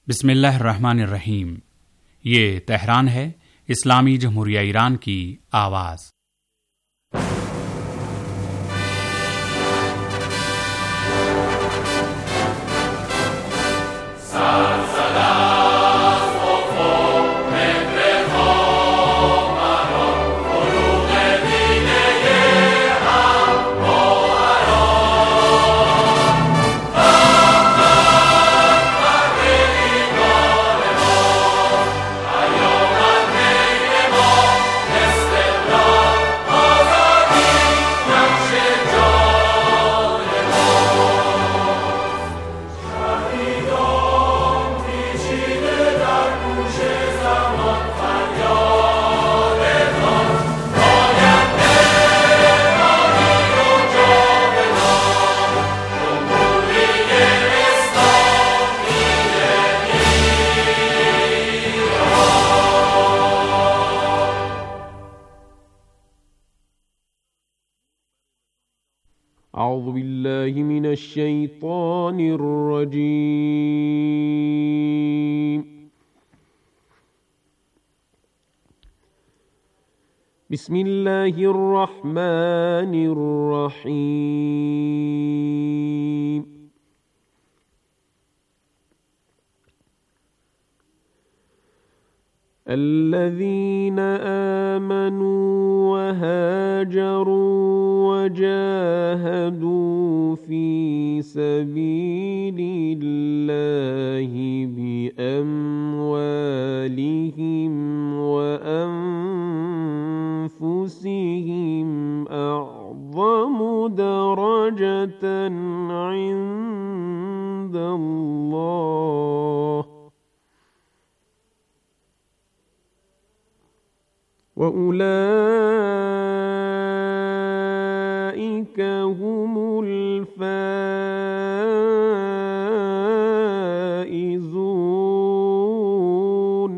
بسم اللہ الرحمن الرحیم۔ یہ تہران ہے، اسلامی جمہوریہ ایران کی آواز۔ اعوذ باللہ من الشیطان الرجیم۔ بسم اللہ الرحمن الرحیم۔ الذین آمنوا وهاجروا وجاهدوا في سبيل الله بأموالهم وأنفسهم أعظم درجة عند الله وَأُولَئِكَ هُمُ الْفَائِزُونَ۔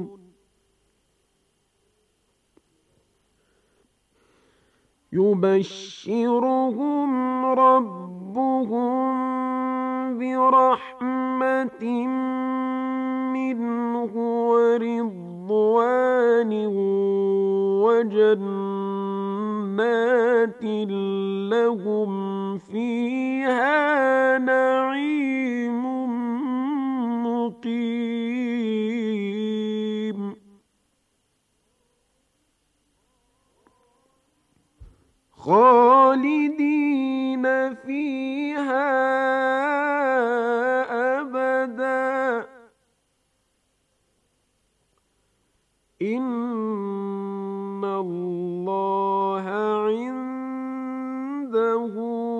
يُبَشِّرُهُمْ رَبُّهُم بِرَحْمَةٍ مِّنْهُ وَرِضْوَانٍ وجنات لهم فيها نعيم مقيم خالدين فيها أبدا إن اللہ عنده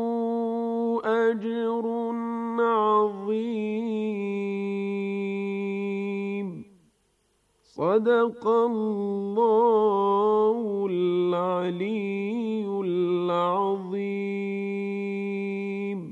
اجر عظیم۔ صدق اللہ العلی العظیم۔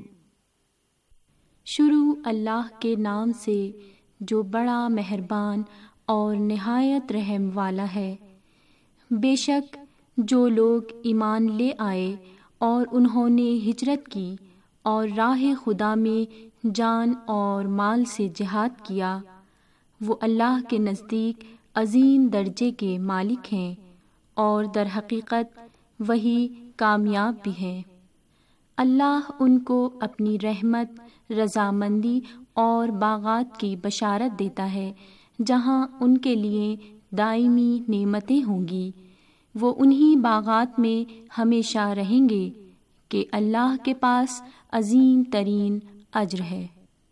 شروع اللہ کے نام سے جو بڑا مہربان اور نہایت رحم والا ہے۔ بے شک جو لوگ ایمان لے آئے اور انہوں نے ہجرت کی اور راہ خدا میں جان اور مال سے جہاد کیا، وہ اللہ کے نزدیک عظیم درجے کے مالک ہیں اور در حقیقت وہی کامیاب بھی ہیں۔ اللہ ان کو اپنی رحمت، رضامندی اور باغات کی بشارت دیتا ہے جہاں ان کے لیے دائمی نعمتیں ہوں گی۔ وہ انہی باغات میں ہمیشہ رہیں گے کہ اللہ کے پاس عظیم ترین اجر ہے۔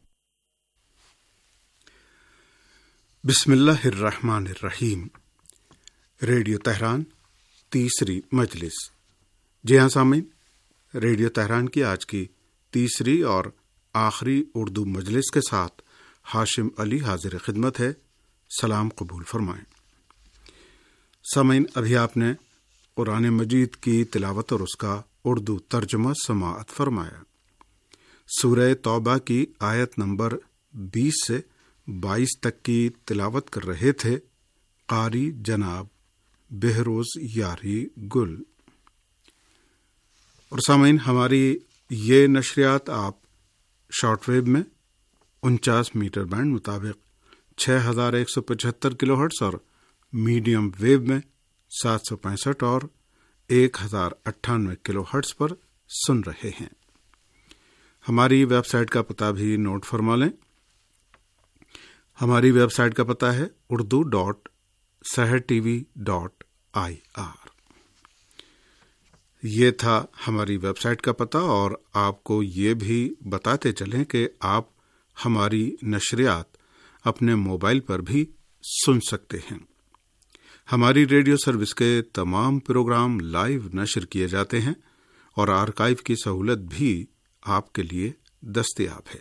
بسم اللہ الرحمن الرحیم۔ ریڈیو تہران تیسری مجلس۔ جی ہاں سامعین، ریڈیو تہران کی آج کی تیسری اور آخری اردو مجلس کے ساتھ ہاشم علی حاضر خدمت ہے۔ سلام قبول فرمائیں۔ سامعین، ابھی آپ نے قرآن مجید کی تلاوت اور اس کا اردو ترجمہ سماعت فرمایا۔ سورہ توبہ کی آیت نمبر 20 سے 22 تک کی تلاوت کر رہے تھے قاری جناب بہروز یاری گل۔ اور سامعین، ہماری یہ نشریات آپ شارٹ ویو میں 49 میٹر بینڈ مطابق 6175 کلو ہرٹز اور میڈیم ویو میں 765 اور 1098 کلو ہرٹز پر سن رہے ہیں۔ ہماری ویب سائٹ کا پتہ بھی نوٹ فرما لیں۔ ہماری ویب سائٹ کا پتہ ہے urdu.sehertv.ir۔ یہ تھا ہماری ویب سائٹ کا پتہ، اور آپ کو یہ بھی بتاتے چلیں کہ آپ ہماری نشریات اپنے موبائل پر بھی سن سکتے ہیں۔ ہماری ریڈیو سروس کے تمام پروگرام لائیو نشر کیے جاتے ہیں اور آرکائیو کی سہولت بھی آپ کے لیے دستیاب ہے۔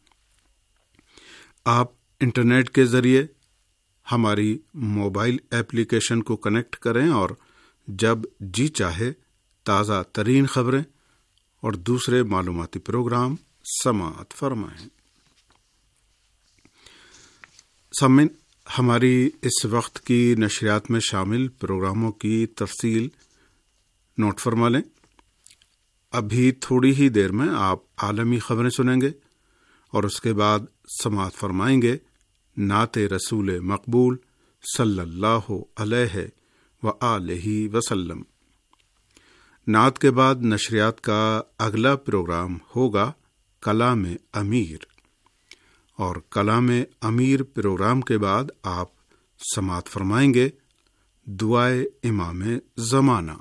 آپ انٹرنیٹ کے ذریعے ہماری موبائل ایپلیکیشن کو کنیکٹ کریں اور جب جی چاہے تازہ ترین خبریں اور دوسرے معلوماتی پروگرام سماعت فرمائیں۔ سامعین، ہماری اس وقت کی نشریات میں شامل پروگراموں کی تفصیل نوٹ فرما لیں۔ ابھی تھوڑی ہی دیر میں آپ عالمی خبریں سنیں گے اور اس کے بعد سماعت فرمائیں گے نعت رسول مقبول صلی اللہ علیہ وآلہ وسلم۔ نعت کے بعد نشریات کا اگلا پروگرام ہوگا کلام امیر، اور کلام امیر پروگرام کے بعد آپ سماعت فرمائیں گے دعائے امام زمانہ۔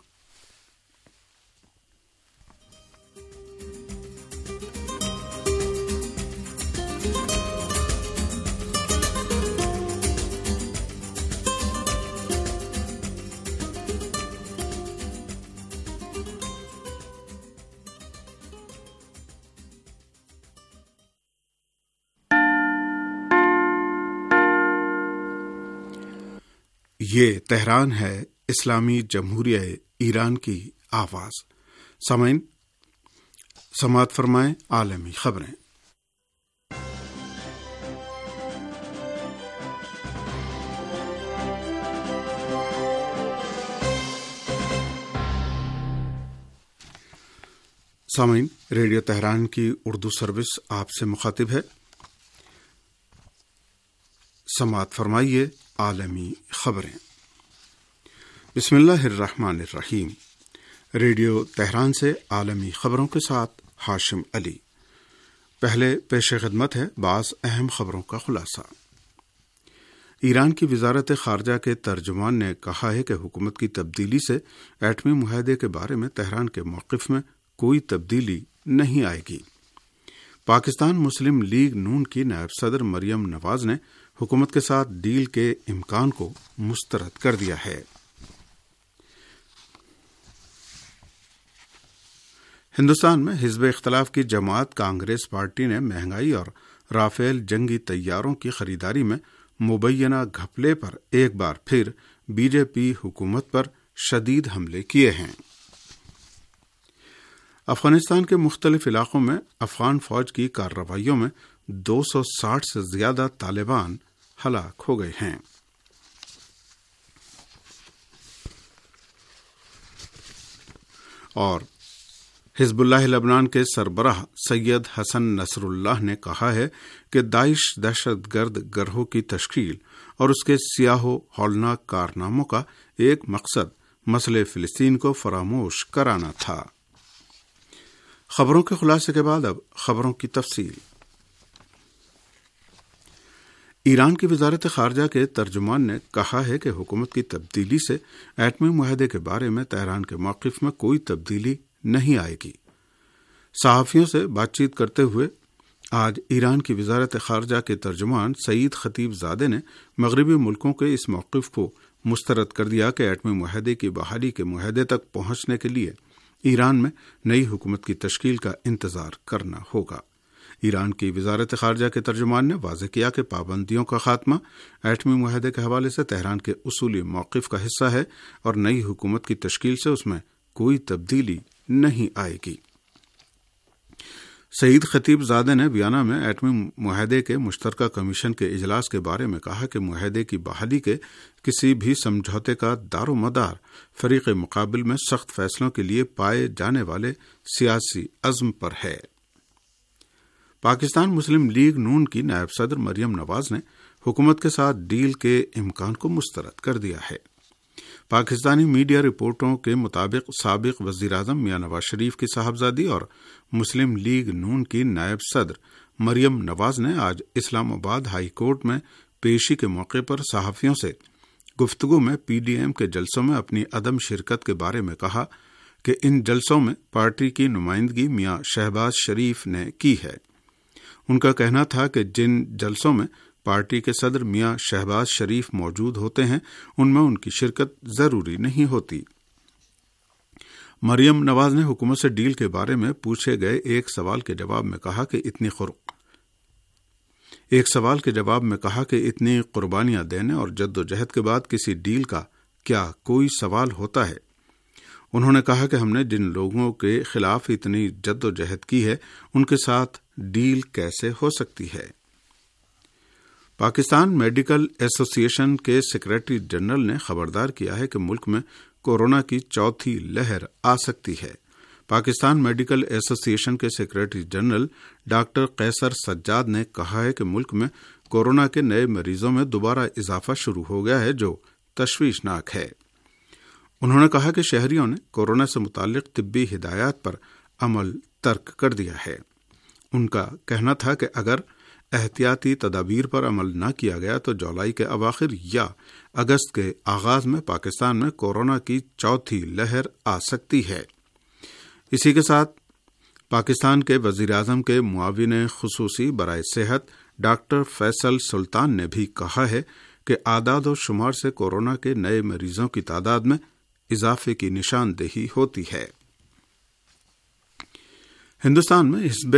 یہ تہران ہے، اسلامی جمہوریہ ایران کی آواز۔ سامعین، سماعت فرمائیں عالمی خبریں۔ سامعین، ریڈیو تہران کی اردو سروس آپ سے مخاطب ہے۔ سماعت فرمائیے عالمی خبریں۔ بسم اللہ الرحمن الرحیم۔ ریڈیو تہران سے عالمی خبروں کے ساتھ ہاشم علی۔ پہلے پیش خدمت ہے بعض اہم خبروں کا خلاصہ۔ ایران کی وزارت خارجہ کے ترجمان نے کہا ہے کہ حکومت کی تبدیلی سے ایٹمی معاہدے کے بارے میں تہران کے موقف میں کوئی تبدیلی نہیں آئے گی۔ پاکستان مسلم لیگ نون کی نائب صدر مریم نواز نے حکومت کے ساتھ ڈیل کے امکان کو مسترد کر دیا ہے۔ ہندوستان میں حزب اختلاف کی جماعت کانگریس پارٹی نے مہنگائی اور رافیل جنگی طیاروں کی خریداری میں مبینہ گھپلے پر ایک بار پھر بی جے پی حکومت پر شدید حملے کیے ہیں۔ افغانستان کے مختلف علاقوں میں افغان فوج کی کارروائیوں میں 260 سے زیادہ طالبان ہلاک ہو گئے ہیں۔ اور حزب اللہ لبنان کے سربراہ سید حسن نصر اللہ نے کہا ہے کہ داعش دہشت گرد گروہ کی تشکیل اور اس کے سیاہ و ہولناک کارناموں کا ایک مقصد مسئلہ فلسطین کو فراموش کرانا تھا۔ خبروں کے خلاصے کے بعد اب خبروں کی تفصیل۔ ایران کی وزارت خارجہ کے ترجمان نے کہا ہے کہ حکومت کی تبدیلی سے ایٹمی معاہدے کے بارے میں تہران کے موقف میں کوئی تبدیلی نہیں آئے گی۔ صحافیوں سے بات چیت کرتے ہوئے آج ایران کی وزارت خارجہ کے ترجمان سعید خطیب زادے نے مغربی ملکوں کے اس موقف کو مسترد کر دیا کہ ایٹمی معاہدے کی بحالی کے معاہدے تک پہنچنے کے لیے ایران میں نئی حکومت کی تشکیل کا انتظار کرنا ہوگا۔ ایران کی وزارت خارجہ کے ترجمان نے واضح کیا کہ پابندیوں کا خاتمہ ایٹمی معاہدے کے حوالے سے تہران کے اصولی موقف کا حصہ ہے اور نئی حکومت کی تشکیل سے اس میں کوئی تبدیلی نہیں آئے گی۔ سعید خطیب زادے نے ویانا میں ایٹمی معاہدے کے مشترکہ کمیشن کے اجلاس کے بارے میں کہا کہ معاہدے کی بحالی کے کسی بھی سمجھوتے کا دار و مدار فریق مقابل میں سخت فیصلوں کے لیے پائے جانے والے سیاسی عزم پر ہے۔ پاکستان مسلم لیگ نون کی نائب صدر مریم نواز نے حکومت کے ساتھ ڈیل کے امکان کو مسترد کر دیا ہے۔ پاکستانی میڈیا رپورٹوں کے مطابق سابق وزیر اعظم میاں نواز شریف کی صاحبزادی اور مسلم لیگ نون کی نائب صدر مریم نواز نے آج اسلام آباد ہائی کورٹ میں پیشی کے موقع پر صحافیوں سے گفتگو میں پی ڈی ایم کے جلسوں میں اپنی عدم شرکت کے بارے میں کہا کہ ان جلسوں میں پارٹی کی نمائندگی میاں شہباز شریف نے کی ہے۔ ان کا کہنا تھا کہ جن جلسوں میں پارٹی کے صدر میاں شہباز شریف موجود ہوتے ہیں ان میں ان کی شرکت ضروری نہیں ہوتی۔ مریم نواز نے حکومت سے ڈیل کے بارے میں پوچھے گئے ایک سوال کے جواب میں کہا کہ اتنی قربانیاں دینے اور جد و جہد کے بعد کسی ڈیل کا کیا کوئی سوال ہوتا ہے؟ انہوں نے کہا کہ ہم نے جن لوگوں کے خلاف اتنی جد و جہد کی ہے ان کے ساتھ ڈیل کیسے ہو سکتی ہے؟ پاکستان میڈیکل ایسوسی ایشن کے سیکریٹری جنرل نے خبردار کیا ہے کہ ملک میں کورونا کی چوتھی لہر آ سکتی ہے۔ پاکستان میڈیکل ایسوسی ایشن کے secretary general doctor Qaiser Sajjad نے کہا ہے کہ ملک میں کورونا کے نئے مریضوں میں دوبارہ اضافہ شروع ہو گیا ہے جو تشویشناک ہے۔ انہوں نے کہا کہ شہریوں نے کورونا سے متعلق طبی ہدایات پر عمل ترک کر دیا ہے۔ ان کا کہنا تھا کہ اگر احتیاطی تدابیر پر عمل نہ کیا گیا تو جولائی کے اواخر یا اگست کے آغاز میں پاکستان میں کورونا کی چوتھی لہر آ سکتی ہے۔ اسی کے ساتھ پاکستان کے وزیر اعظم کے معاون خصوصی برائے صحت ڈاکٹر فیصل سلطان نے بھی کہا ہے کہ اعداد و شمار سے کورونا کے نئے مریضوں کی تعداد میں اضافے کی نشاندہی ہوتی ہے۔ ہندوستان میں حزب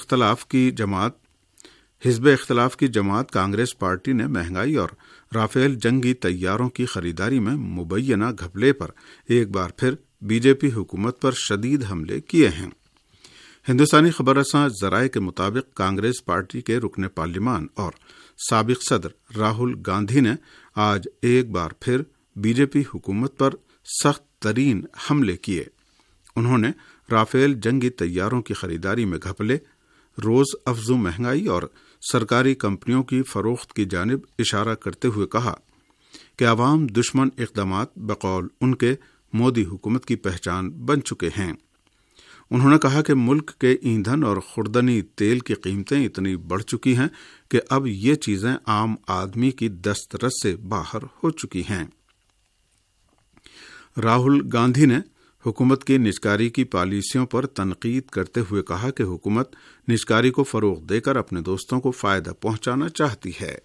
اختلاف کی جماعت کانگریس پارٹی نے مہنگائی اور رافیل جنگی طیاروں کی خریداری میں مبینہ گھپلے پر ایک بار پھر بی جے پی حکومت پر شدید حملے کیے ہیں۔ ہندوستانی خبر رساں ذرائع کے مطابق کانگریس پارٹی کے رکن پارلیمان اور سابق صدر راہل گاندھی نے آج ایک بار پھر بی جے پی حکومت پر سخت ترین حملے کیے۔ انہوں نے رافیل جنگی طیاروں کی خریداری میں گھپلے، روز افزوں مہنگائی اور سرکاری کمپنیوں کی فروخت کی جانب اشارہ کرتے ہوئے کہا کہ عوام دشمن اقدامات بقول ان کے مودی حکومت کی پہچان بن چکے ہیں۔ انہوں نے کہا کہ ملک کے ایندھن اور خوردنی تیل کی قیمتیں اتنی بڑھ چکی ہیں کہ اب یہ چیزیں عام آدمی کی دسترس سے باہر ہو چکی ہیں۔ راہل گاندھی نے حکومت کی نجکاری کی پالیسیوں پر تنقید کرتے ہوئے کہا کہ حکومت نجکاری کو فروغ دے کر اپنے دوستوں کو فائدہ پہنچانا چاہتی ہے۔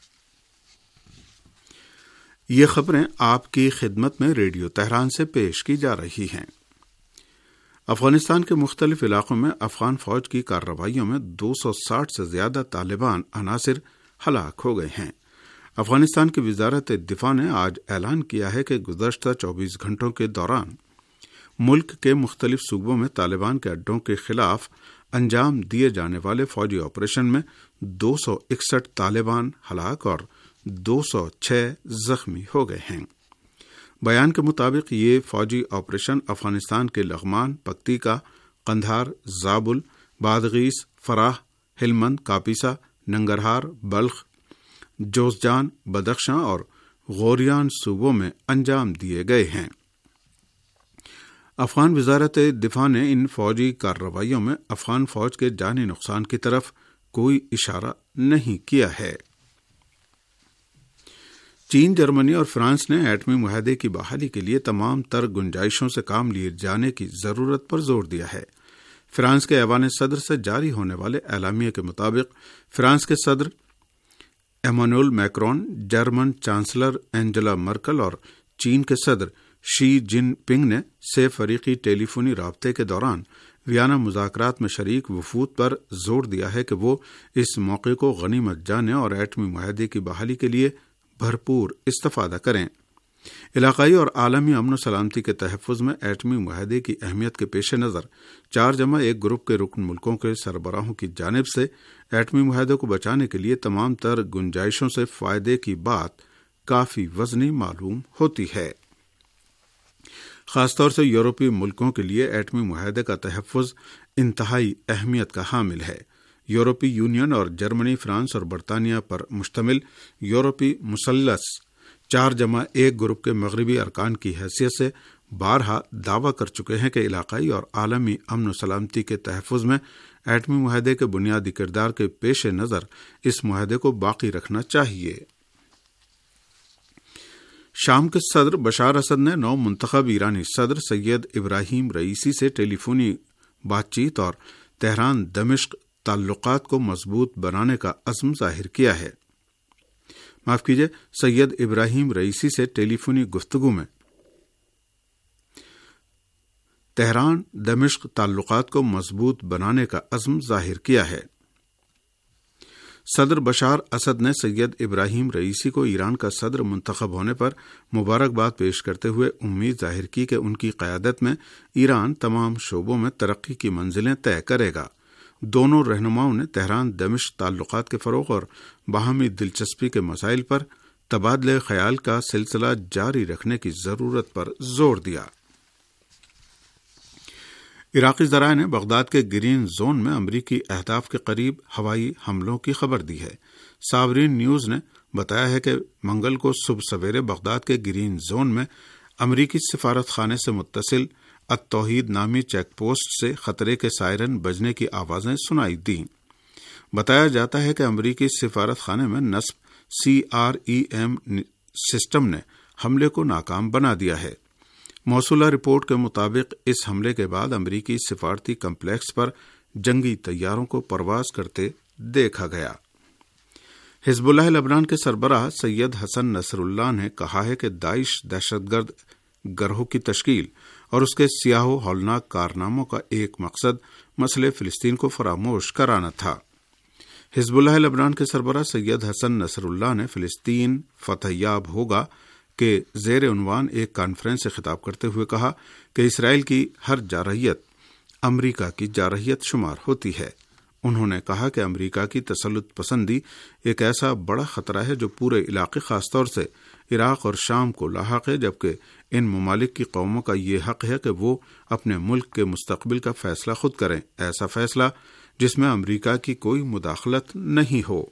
یہ خبریں آپ کی خدمت میں ریڈیو تہران سے پیش کی جا رہی ہیں۔ افغانستان کے مختلف علاقوں میں افغان فوج کی کارروائیوں میں 260 سے زیادہ طالبان عناصر ہلاک ہو گئے ہیں۔ افغانستان کی وزارت دفاع نے آج اعلان کیا ہے کہ گزشتہ 24 گھنٹوں کے دوران ملک کے مختلف صوبوں میں طالبان کے اڈوں کے خلاف انجام دیے جانے والے فوجی آپریشن میں 261 طالبان ہلاک اور 206 زخمی ہو گئے ہیں۔ بیان کے مطابق یہ فوجی آپریشن افغانستان کے لغمان، پکتیکا، قندھار، زابل، بادغیس، فراہ، ہلمند، کاپیسا، ننگرہار، بلخ، جوزجان، بدخشاں اور غوریان صوبوں میں انجام دیے گئے ہیں۔ افغان وزارت دفاع نے ان فوجی کارروائیوں میں افغان فوج کے جانی نقصان کی طرف کوئی اشارہ نہیں کیا ہے۔ چین، جرمنی اور فرانس نے ایٹمی معاہدے کی بحالی کے لیے تمام تر گنجائشوں سے کام لیے جانے کی ضرورت پر زور دیا ہے۔ فرانس کے ایوان صدر سے جاری ہونے والے اعلامیے کے مطابق فرانس کے صدر Emmanuel Macron, German chancellor Angela Merkel اور چین کے صدر شی جن پنگ نے سے فریقی ٹیلی فونی رابطے کے دوران ویانا مذاکرات میں شریک وفود پر زور دیا ہے کہ وہ اس موقع کو غنیمت جانیں اور ایٹمی معاہدے کی بحالی کے لیے بھرپور استفادہ کریں۔ علاقائی اور عالمی امن و سلامتی کے تحفظ میں ایٹمی معاہدے کی اہمیت کے پیش نظر 4+1 گروپ کے رکن ملکوں کے سربراہوں کی جانب سے ایٹمی معاہدے کو بچانے کے لیے تمام تر گنجائشوں سے فائدے کی بات کافی وزنی معلوم ہوتی ہے۔ خاص طور سے یورپی ملکوں کے لیے ایٹمی معاہدے کا تحفظ انتہائی اہمیت کا حامل ہے۔ یورپی یونین اور جرمنی، فرانس اور برطانیہ پر مشتمل یورپی مثلث 4+1 گروپ کے مغربی ارکان کی حیثیت سے بارہا دعویٰ کر چکے ہیں کہ علاقائی اور عالمی امن و سلامتی کے تحفظ میں ایٹمی معاہدے کے بنیادی کردار کے پیش نظر اس معاہدے کو باقی رکھنا چاہیے۔ شام کے صدر بشار اسد نے نو منتخب ایرانی صدر سید ابراہیم رئیسی سے ٹیلی فونی بات چیت اور تہران دمشق تعلقات کو مضبوط بنانے کا عزم ظاہر کیا ہے۔ سید ابراہیم رئیسی سے ٹیلی فونی گفتگو میں تہران دمشق تعلقات کو مضبوط بنانے کا عزم ظاہر کیا ہے۔ صدر بشار اسد نے سید ابراہیم رئیسی کو ایران کا صدر منتخب ہونے پر مبارکباد پیش کرتے ہوئے امید ظاہر کی کہ ان کی قیادت میں ایران تمام شعبوں میں ترقی کی منزلیں طے کرے گا۔ دونوں رہنماؤں نے تہران دمشق تعلقات کے فروغ اور باہمی دلچسپی کے مسائل پر تبادلہ خیال کا سلسلہ جاری رکھنے کی ضرورت پر زور دیا۔ عراقی ذرائع نے بغداد کے گرین زون میں امریکی اہداف کے قریب ہوائی حملوں کی خبر دی ہے۔ ساورین نیوز نے بتایا ہے کہ منگل کو صبح سویرے بغداد کے گرین زون میں امریکی سفارت خانے سے متصل التوحید نامی چیک پوسٹ سے خطرے کے سائرن بجنے کی آوازیں سنائی دیں۔ بتایا جاتا ہے کہ امریکی سفارت خانے میں نصب CREM سسٹم نے حملے کو ناکام بنا دیا ہے۔ موصولہ رپورٹ کے مطابق اس حملے کے بعد امریکی سفارتی کمپلیکس پر جنگی طیاروں کو پرواز کرتے دیکھا گیا۔ حزب اللہ لبنان کے سربراہ سید حسن نصر اللہ نے کہا ہے کہ داعش دہشت گرد گروہ کی تشکیل اور اس کے سیاہ و ہولناک کارناموں کا ایک مقصد مسئلہ فلسطین کو فراموش کرانا تھا۔ حزب اللہ لبنان کے سربراہ سید حسن نصر اللہ نے فلسطین فتح یاب ہوگا کے زیر عنوان ایک کانفرنس سے خطاب کرتے ہوئے کہا کہ اسرائیل کی ہر جارحیت امریکہ کی جارحیت شمار ہوتی ہے۔ انہوں نے کہا کہ امریکہ کی تسلط پسندی ایک ایسا بڑا خطرہ ہے جو پورے علاقے خاص طور سے عراق اور شام کو لاحق ہے، جبکہ ان ممالک کی قوموں کا یہ حق ہے کہ وہ اپنے ملک کے مستقبل کا فیصلہ خود کریں، ایسا فیصلہ جس میں امریکہ کی کوئی مداخلت نہیں ہو۔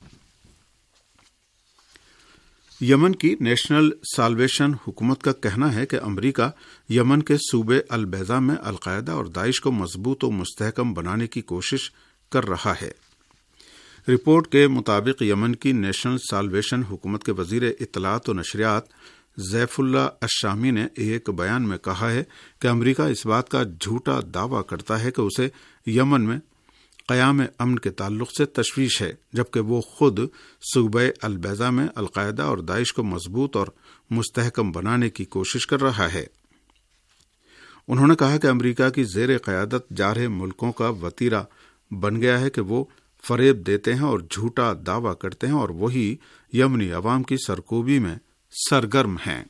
یمن کی نیشنل سالویشن حکومت کا کہنا ہے کہ امریکہ یمن کے صوبے البیضا میں القاعدہ اور داعش کو مضبوط و مستحکم بنانے کی کوشش کر رہا ہے۔ رپورٹ کے مطابق یمن کی نیشنل سالویشن حکومت کے وزیر اطلاعات و نشریات زیف اللہ الشامی نے ایک بیان میں کہا ہے کہ امریکہ اس بات کا جھوٹا دعویٰ کرتا ہے کہ اسے یمن میں قیام امن کے تعلق سے تشویش ہے، جبکہ وہ خود صوبہ البیضا میں القاعدہ اور داعش کو مضبوط اور مستحکم بنانے کی کوشش کر رہا ہے۔ انہوں نے کہا کہ امریکہ کی زیر قیادت جارحے ملکوں کا وتیرہ بن گیا ہے کہ وہ فریب دیتے ہیں اور جھوٹا دعویٰ کرتے ہیں، اور وہی یمنی عوام کی سرکوبی میں سرگرم ہیں۔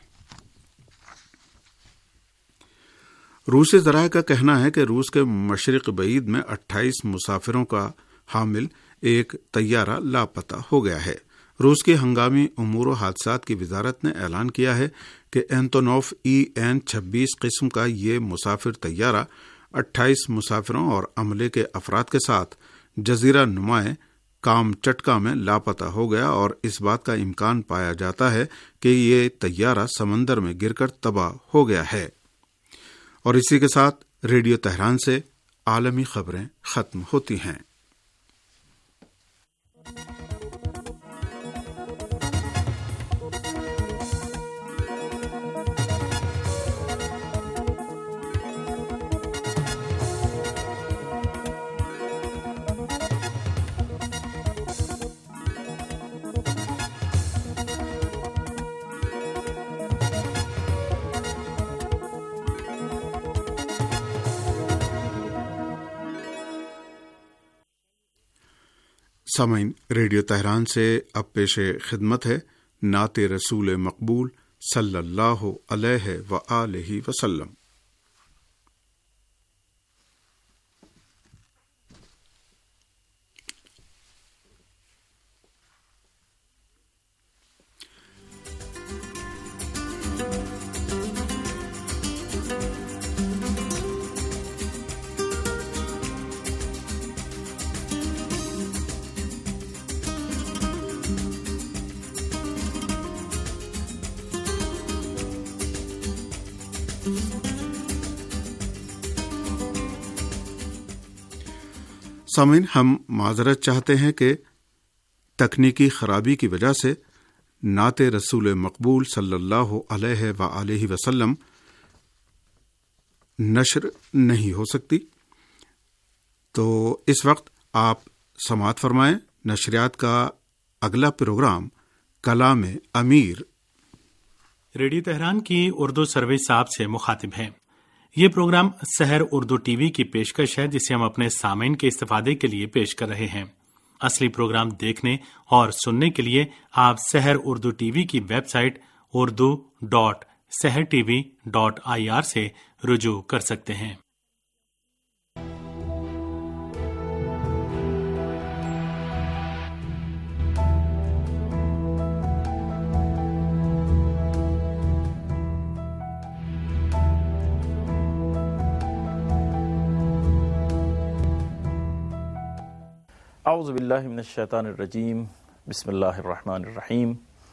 روسی ذرائع کا کہنا ہے کہ روس کے مشرق بعید میں 28 مسافروں کا حامل ایک طیارہ لاپتہ ہو گیا ہے۔ روس کی ہنگامی امور و حادثات کی وزارت نے اعلان کیا ہے کہ اینٹونوف EN-26 قسم کا یہ مسافر طیارہ 28 مسافروں اور عملے کے افراد کے ساتھ جزیرہ نمائے کامچٹکا میں لاپتہ ہو گیا، اور اس بات کا امکان پایا جاتا ہے کہ یہ طیارہ سمندر میں گر کر تباہ ہو گیا ہے۔ اور اسی کے ساتھ ریڈیو تہران سے عالمی خبریں ختم ہوتی ہیں۔ سامعین، ریڈیو تہران سے اب پیش خدمت ہے نعت رسول مقبول صلی اللہ علیہ وآلہ وسلم۔ سامعین، ہم معذرت چاہتے ہیں کہ تکنیکی خرابی کی وجہ سے نعت رسول مقبول صلی اللہ علیہ وآلہ وسلم نشر نہیں ہو سکتی، تو اس وقت آپ سماعت فرمائیں نشریات کا اگلا پروگرام کلام امیر۔ ریڈیو تہران کی اردو سروس آپ سے مخاطب ہے۔ یہ programme Sahar Urdu T V کی پیشکش ہے، جسے ہم اپنے سامعین کے استفادے کے لیے پیش کر رہے ہیں۔ اصلی پروگرام دیکھنے اور سننے کے لیے آپ سحر اردو ٹی وی کی ویب سائٹ urdu.sehrtv.ir سے رجوع کر سکتے ہیں۔ اعوذ باللہ من الشیطان الرجیم، بسم اللہ الرحمن الرحیم،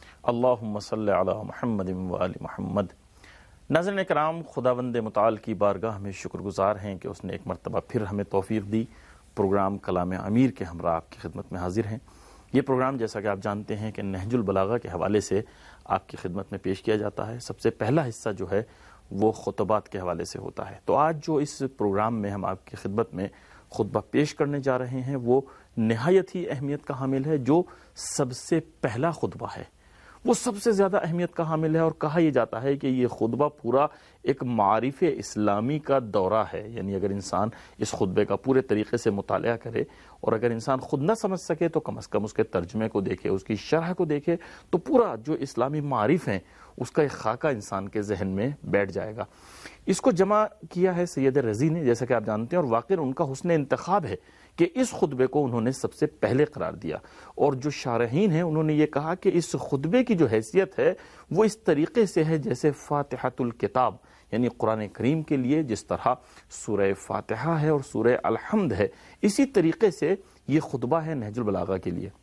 اللہم صلی علی محمد وآل محمد۔ ناظرین کرام، خداوند متعال کی بارگاہ میں شکر گزار ہیں کہ اس نے ایک مرتبہ پھر ہمیں توفیق دی، پروگرام کلام امیر کے ہمراہ آپ کی خدمت میں حاضر ہیں۔ یہ پروگرام جیسا کہ آپ جانتے ہیں کہ نہج البلاغہ کے حوالے سے آپ کی خدمت میں پیش کیا جاتا ہے۔ سب سے پہلا حصہ جو ہے وہ خطبات کے حوالے سے ہوتا ہے۔ تو آج جو اس پروگرام میں ہم آپ کی خدمت میں خطبہ پیش کرنے جا رہے ہیں وہ نہایت ہی اہمیت کا حامل ہے۔ جو سب سے پہلا خطبہ ہے وہ سب سے زیادہ اہمیت کا حامل ہے، اور کہا یہ جاتا ہے کہ یہ خطبہ پورا ایک معارف اسلامی کا دورہ ہے۔ یعنی اگر انسان اس خطبے کا پورے طریقے سے مطالعہ کرے، اور اگر انسان خود نہ سمجھ سکے تو کم از کم اس کے ترجمے کو دیکھے، اس کی شرح کو دیکھے، تو پورا جو اسلامی معارف ہیں اس کا ایک خاکہ انسان کے ذہن میں بیٹھ جائے گا۔ اس کو جمع کیا ہے سید رضی نے، جیسا کہ آپ جانتے ہیں، اور واقعی ان کا حسن انتخاب ہے کہ اس خطبے کو انہوں نے سب سے پہلے قرار دیا۔ اور جو شارحین ہیں انہوں نے یہ کہا کہ اس خطبے کی جو حیثیت ہے وہ اس طریقے سے ہے جیسے فاتحۃ الکتاب، یعنی قرآن کریم کے لیے جس طرح سورہ فاتحہ ہے اور سورہ الحمد ہے، اسی طریقے سے یہ خطبہ ہے نہج البلاغہ کے لیے۔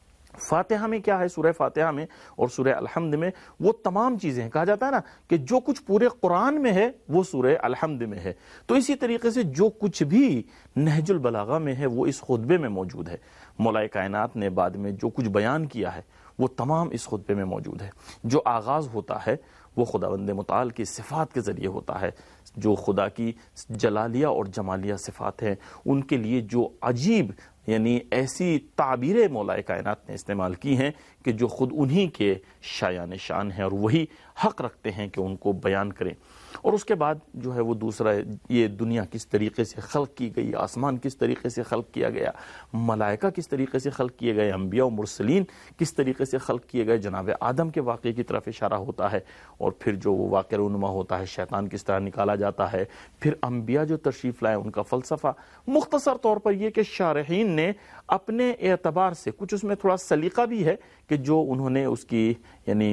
فاتحہ میں کیا ہے؟ سورہ فاتحہ میں اور سورہ الحمد میں وہ تمام چیزیں ہیں۔ کہا جاتا ہے نا کہ جو کچھ پورے قرآن میں ہے وہ سورہ الحمد میں ہے، تو اسی طریقے سے جو کچھ بھی نہج البلاغہ میں ہے وہ اس خطبے میں موجود ہے۔ مولا کائنات نے بعد میں جو کچھ بیان کیا ہے وہ تمام اس خطبے میں موجود ہے۔ جو آغاز ہوتا ہے وہ خداوند متعال کی صفات کے ذریعے ہوتا ہے۔ جو خدا کی جلالیہ اور جمالیہ صفات ہیں ان کے لیے جو عجیب یعنی ایسی تعبیریں مولا کائنات نے استعمال کی ہیں کہ جو خود انہی کے شایان شان ہیں، اور وہی حق رکھتے ہیں کہ ان کو بیان کریں۔ اور اس کے بعد جو ہے وہ دوسرا، یہ دنیا کس طریقے سے خلق کی گئی، آسمان کس طریقے سے خلق کیا گیا، ملائکہ کس طریقے سے خلق کیے گئے، انبیاء و مرسلین کس طریقے سے خلق کیے گئے، جناب آدم کے واقعے کی طرف اشارہ ہوتا ہے، اور پھر جو وہ واقعہ رونما ہوتا ہے، شیطان کس طرح نکالا جاتا ہے، پھر انبیاء جو تشریف لائے ان کا فلسفہ۔ مختصر طور پر یہ کہ شارحین نے اپنے اعتبار سے کچھ اس میں تھوڑا سلیقہ بھی ہے کہ جو انہوں نے اس کی یعنی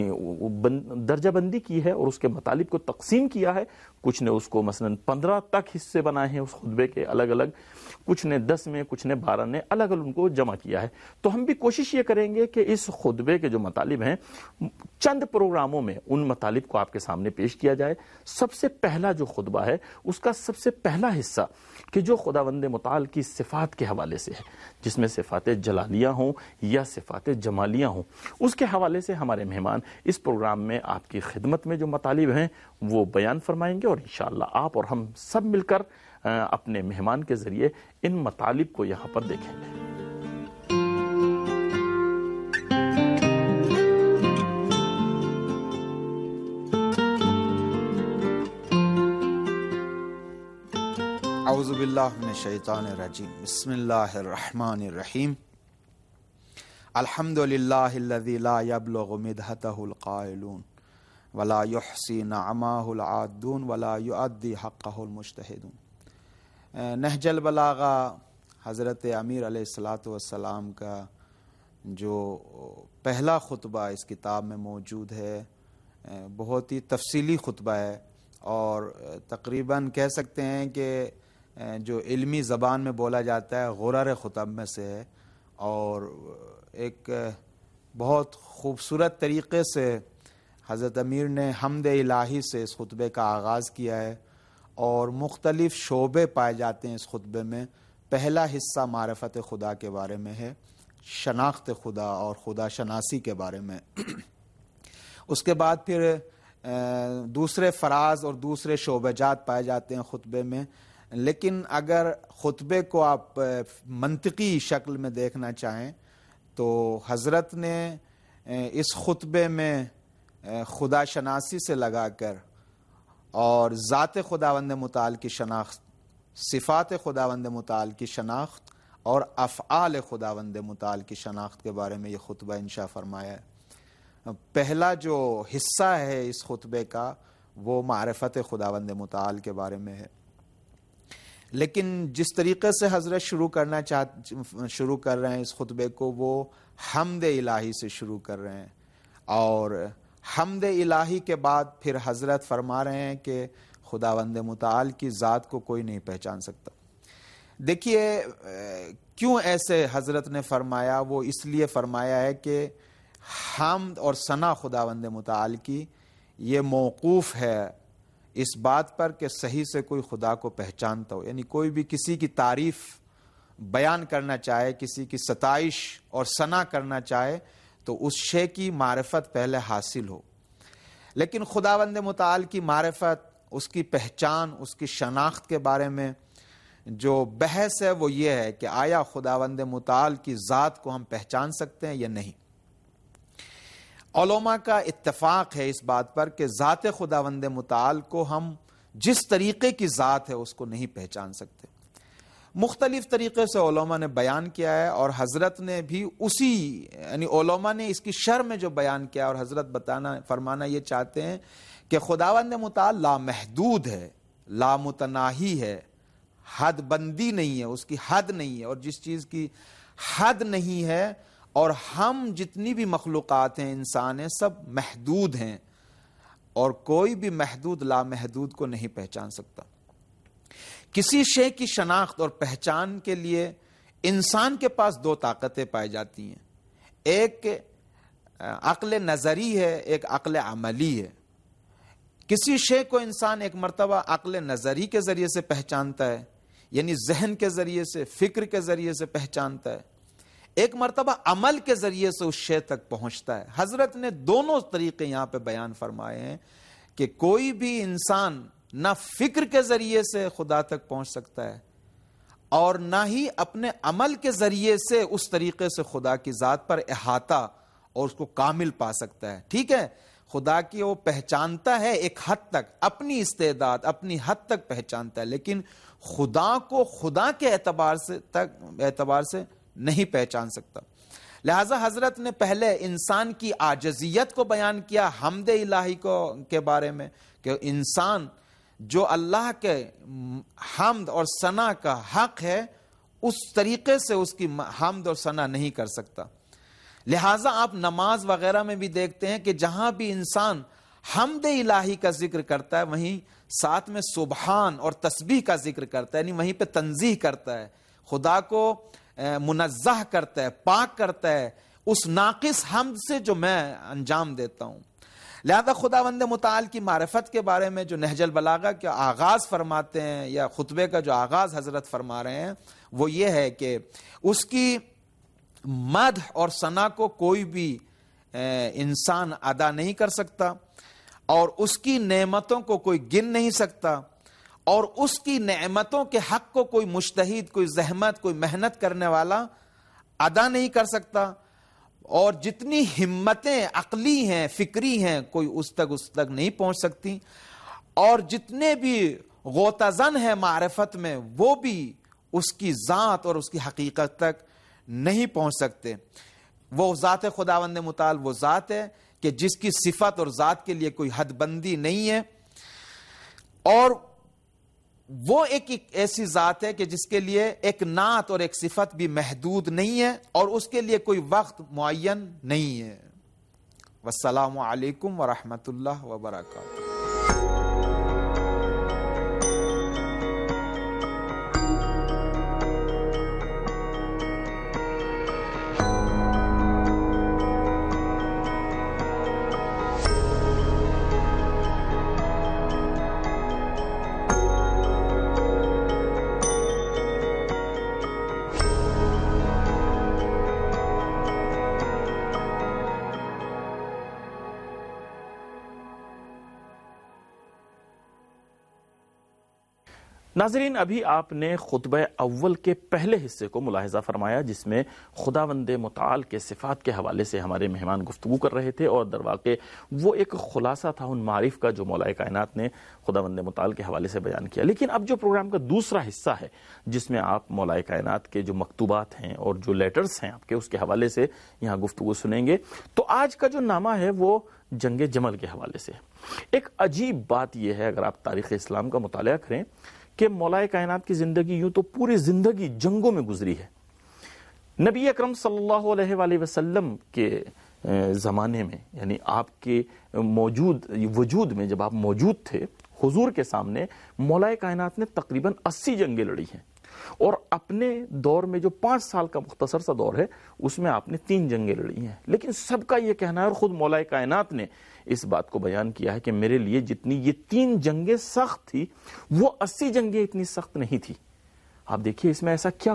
درجہ بندی کی ہے اور اس کے مطالب کو تقسیم کیا ہے۔ کچھ نے اس کو مثلا 15 تک حصے بنائے ہیں اس خطبے کے الگ الگ، کچھ نے 10 میں، کچھ نے 12 نے، الگ الگ ان کو جمع کیا ہے۔ تو ہم بھی کوشش یہ کریں گے کہ اس خطبے کے جو مطالب ہیں چند پروگراموں میں ان مطالب کو آپ کے سامنے پیش کیا جائے۔ سب سے پہلا جو خطبہ ہے اس کا سب سے پہلا حصہ کہ جو خداوند متعال کی صفات کے حوالے سے ہے، جس میں صفات جلالیہ ہوں یا صفات جمالیہ ہوں، اس کے حوالے سے ہمارے مہمان اس پروگرام میں آپ کی خدمت میں جو مطالب ہیں وہ بیان فرمائیں گے، اور انشاءاللہ آپ اور ہم سب مل کر اپنے مہمان کے ذریعے ان مطالب کو یہاں پر دیکھیں گے۔ اعوذ باللہ من الشیطان الرجیم، بسم اللہ الرحمن الرحیم، الحمد للہ الذی لا یبلغ مدحتہ القائلون ولا یحصی نعماہ العادون ولا یؤدی حقہ المجتہدون۔ نہج البلاغہ حضرت امیر علیہ الصلاۃ والسلام کا جو پہلا خطبہ اس کتاب میں موجود ہے، بہت ہی تفصیلی خطبہ ہے، اور تقریباً کہہ سکتے ہیں کہ جو علمی زبان میں بولا جاتا ہے غرر خطب میں سے ہے، اور ایک بہت خوبصورت طریقے سے حضرت امیر نے حمد الہی سے اس خطبے کا آغاز کیا ہے اور مختلف شعبے پائے جاتے ہیں اس خطبے میں. پہلا حصہ معرفت خدا کے بارے میں ہے، شناخت خدا اور خدا شناسی کے بارے میں. اس کے بعد پھر دوسرے فراز اور دوسرے شعبہ جات پائے جاتے ہیں خطبے میں. لیکن اگر خطبے کو آپ منطقی شکل میں دیکھنا چاہیں تو حضرت نے اس خطبے میں خدا شناسی سے لگا کر اور ذات خداوند متعال کی شناخت، صفات خداوند متعال کی شناخت اور افعال خداوند متعال کی شناخت کے بارے میں یہ خطبہ انشاء فرمایا ہے. پہلا جو حصہ ہے اس خطبے کا وہ معرفت خداوند متعال کے بارے میں ہے. لیکن جس طریقے سے حضرت شروع کر رہے ہیں اس خطبے کو، وہ حمد الہی سے شروع کر رہے ہیں، اور حمد الہی کے بعد پھر حضرت فرما رہے ہیں کہ خداوند متعال کی ذات کو کوئی نہیں پہچان سکتا. دیکھیے کیوں ایسے حضرت نے فرمایا، وہ اس لیے فرمایا ہے کہ حمد اور ثنا خداوند متعال کی یہ موقوف ہے اس بات پر کہ صحیح سے کوئی خدا کو پہچانتا ہو. یعنی کوئی بھی کسی کی تعریف بیان کرنا چاہے، کسی کی ستائش اور ثنا کرنا چاہے تو اس شے کی معرفت پہلے حاصل ہو. لیکن خداوند متعال کی معرفت، اس کی پہچان، اس کی شناخت کے بارے میں جو بحث ہے وہ یہ ہے کہ آیا خداوند متعال کی ذات کو ہم پہچان سکتے ہیں یا نہیں. علماء کا اتفاق ہے اس بات پر کہ ذات خداوند متعال کو ہم جس طریقے کی ذات ہے اس کو نہیں پہچان سکتے. مختلف طریقے سے علماء نے بیان کیا ہے، اور حضرت نے بھی اسی، یعنی علماء نے اس کی شرح میں جو بیان کیا، اور حضرت فرمانا یہ چاہتے ہیں کہ خداوند متعال لامحدود ہے، لامتناہی ہے، حد بندی نہیں ہے، اس کی حد نہیں ہے، اور جس چیز کی حد نہیں ہے، اور ہم جتنی بھی مخلوقات ہیں، انسان ہیں، سب محدود ہیں، اور کوئی بھی محدود لامحدود کو نہیں پہچان سکتا. کسی شے کی شناخت اور پہچان کے لیے انسان کے پاس دو طاقتیں پائی جاتی ہیں، ایک عقل نظری ہے، ایک عقل عملی ہے. کسی شے کو انسان ایک مرتبہ عقل نظری کے ذریعے سے پہچانتا ہے، یعنی ذہن کے ذریعے سے، فکر کے ذریعے سے پہچانتا ہے، ایک مرتبہ عمل کے ذریعے سے اس شے تک پہنچتا ہے. حضرت نے دونوں طریقے یہاں پہ بیان فرمائے ہیں کہ کوئی بھی انسان نہ فکر کے ذریعے سے خدا تک پہنچ سکتا ہے اور نہ ہی اپنے عمل کے ذریعے سے اس طریقے سے خدا کی ذات پر احاطہ اور اس کو کامل پا سکتا ہے. ٹھیک ہے، خدا کی وہ پہچانتا ہے ایک حد تک، اپنی استعداد، اپنی حد تک پہچانتا ہے، لیکن خدا کو خدا کے اعتبار سے نہیں پہچان سکتا. لہذا حضرت نے پہلے انسان کی عاجزیت کو بیان کیا حمد الہی کے بارے میں، کہ انسان جو اللہ کے حمد اور ثنا کا حق ہے اس طریقے سے اس کی حمد اور ثنا نہیں کر سکتا. لہذا آپ نماز وغیرہ میں بھی دیکھتے ہیں کہ جہاں بھی انسان حمد الہی کا ذکر کرتا ہے وہیں ساتھ میں سبحان اور تسبیح کا ذکر کرتا ہے، یعنی وہیں پہ تنزیح کرتا ہے، خدا کو منزہ کرتا ہے، پاک کرتا ہے اس ناقص حمد سے جو میں انجام دیتا ہوں. لہذا خداوند متعال کی معرفت کے بارے میں جو نہج البلاغہ کا آغاز فرماتے ہیں، یا خطبے کا جو آغاز حضرت فرما رہے ہیں، وہ یہ ہے کہ اس کی مدح اور ثنا کو کوئی بھی انسان ادا نہیں کر سکتا، اور اس کی نعمتوں کو کوئی گن نہیں سکتا، اور اس کی نعمتوں کے حق کو کوئی مجتہد، کوئی زحمت، کوئی محنت کرنے والا ادا نہیں کر سکتا، اور جتنی ہمتیں عقلی ہیں، فکری ہیں، کوئی اس تک نہیں پہنچ سکتی، اور جتنے بھی غوطہ زن ہیں معرفت میں وہ بھی اس کی ذات اور اس کی حقیقت تک نہیں پہنچ سکتے. وہ ذات خداوند متعال وہ ذات ہے کہ جس کی صفت اور ذات کے لیے کوئی حد بندی نہیں ہے، اور وہ ایک ایسی ذات ہے کہ جس کے لیے ایک نعت اور ایک صفت بھی محدود نہیں ہے، اور اس کے لیے کوئی وقت معین نہیں ہے. والسلام علیکم ورحمۃ اللہ وبرکاتہ. ناظرین، ابھی آپ نے خطبہ اول کے پہلے حصے کو ملاحظہ فرمایا جس میں خداوند متعال کے صفات کے حوالے سے ہمارے مہمان گفتگو کر رہے تھے، اور در واقع وہ ایک خلاصہ تھا ان معارف کا جو مولا کائنات نے خداوند متعال کے حوالے سے بیان کیا۔ لیکن اب جو پروگرام کا دوسرا حصہ ہے جس میں آپ مولا کائنات کے جو مکتوبات ہیں اور جو لیٹرز ہیں آپ کے، اس کے حوالے سے یہاں گفتگو سنیں گے، تو آج کا جو نامہ ہے وہ جنگ جمل کے حوالے سے۔ ایک عجیب بات یہ ہے اگر آپ تاریخ اسلام کا مطالعہ کریں کہ مولا کائنات کی زندگی یوں تو پوری زندگی جنگوں میں گزری ہے۔ نبی اکرم صلی اللہ علیہ وآلہ وسلم کے زمانے میں، یعنی آپ کے وجود میں جب آپ موجود تھے، حضور کے سامنے مولا کائنات نے تقریباً 80 جنگیں لڑی ہیں، اور اپنے دور میں جو 5 سال کا مختصر سا دور ہے اس میں آپ نے 3 جنگیں لڑی ہیں۔ لیکن سب کا یہ کہنا ہے، اور خود مولا کائنات نے اس بات کو بیان کیا ہے کہ میرے لیے جتنی یہ 3 جنگیں سخت تھی وہ 80 جنگیں اتنی سخت نہیں تھی۔ آپ دیکھیے اس میں ایسا کیا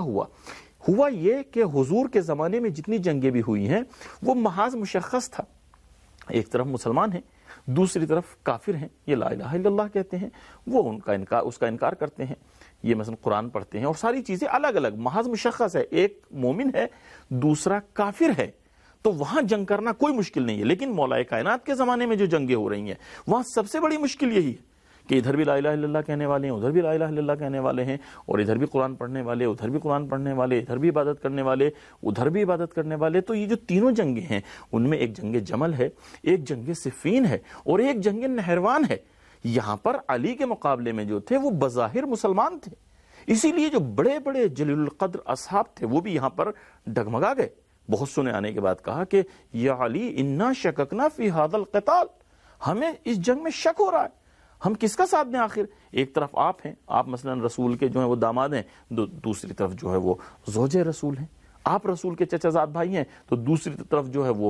ہوا یہ کہ حضور کے زمانے میں جتنی جنگیں بھی ہوئی ہیں وہ محاذ مشخص تھا، ایک طرف مسلمان ہیں، دوسری طرف کافر ہیں، یہ لا الہ الا اللہ کہتے ہیں، وہ اس کا انکار کرتے ہیں، یہ مثلا قرآن پڑھتے ہیں، اور ساری چیزیں الگ الگ محاذ مشخص ہے، ایک مومن ہے دوسرا کافر ہے، تو وہاں جنگ کرنا کوئی مشکل نہیں ہے۔ لیکن مولا کائنات کے زمانے میں جو جنگیں ہو رہی ہیں وہاں سب سے بڑی مشکل یہی ہے کہ ادھر بھی لا الہ الا اللہ کہنے والے ہیں، ادھر بھی لا الہ الا اللہ کہنے والے ہیں، اور ادھر بھی قرآن پڑھنے والے، ادھر بھی قرآن پڑھنے والے، ادھر بھی عبادت کرنے والے، ادھر بھی عبادت کرنے والے۔ تو یہ جو تینوں جنگیں ہیں ان میں ایک جنگ جمل ہے، ایک جنگ صفین ہے، اور ایک جنگ نہروان ہے۔ یہاں پر علی کے مقابلے میں جو تھے وہ بظاہر مسلمان تھے، اسی لیے جو بڑے بڑے جلیل القدر اصحاب تھے وہ بھی یہاں پر ڈگمگا گئے۔ بہت سنے آنے کے بعد کہا کہ یا علی انا شککنا فی ھذا القتال، ہمیں اس جنگ میں شک ہو رہا ہے، ہم کس کا ساتھ دیں آخر؟ ایک طرف آپ ہیں، آپ مثلا رسول کے جو ہیں وہ داماد ہیں، دوسری طرف جو ہے وہ زوج رسول ہیں، آپ رسول کے چچا زاد بھائی ہیں، تو دوسری طرف جو ہے وہ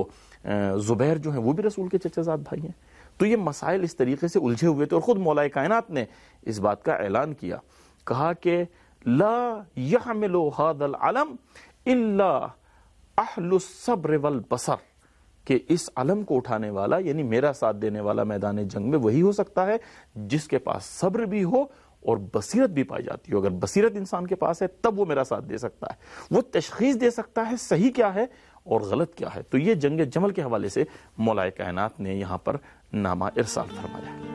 زبیر جو ہیں وہ بھی رسول کے چچا زاد بھائی ہیں۔ تو یہ مسائل اس طریقے سے الجھے ہوئے تھے، اور خود مولا کائنات نے اس بات کا اعلان کیا، کہا کہ لا يحمل هذا العلم الا اہل الصبر والبصر، کہ اس علم کو اٹھانے والا یعنی میرا ساتھ دینے والا میدان جنگ میں وہی ہو سکتا ہے جس کے پاس صبر بھی ہو اور بصیرت بھی پائی جاتی ہو۔ اگر بصیرت انسان کے پاس ہے تب وہ میرا ساتھ دے سکتا ہے، وہ تشخیص دے سکتا ہے صحیح کیا ہے اور غلط کیا ہے۔ تو یہ جنگ جمل کے حوالے سے مولا کائنات نے یہاں پر نامہ ارسال فرمایا ہے۔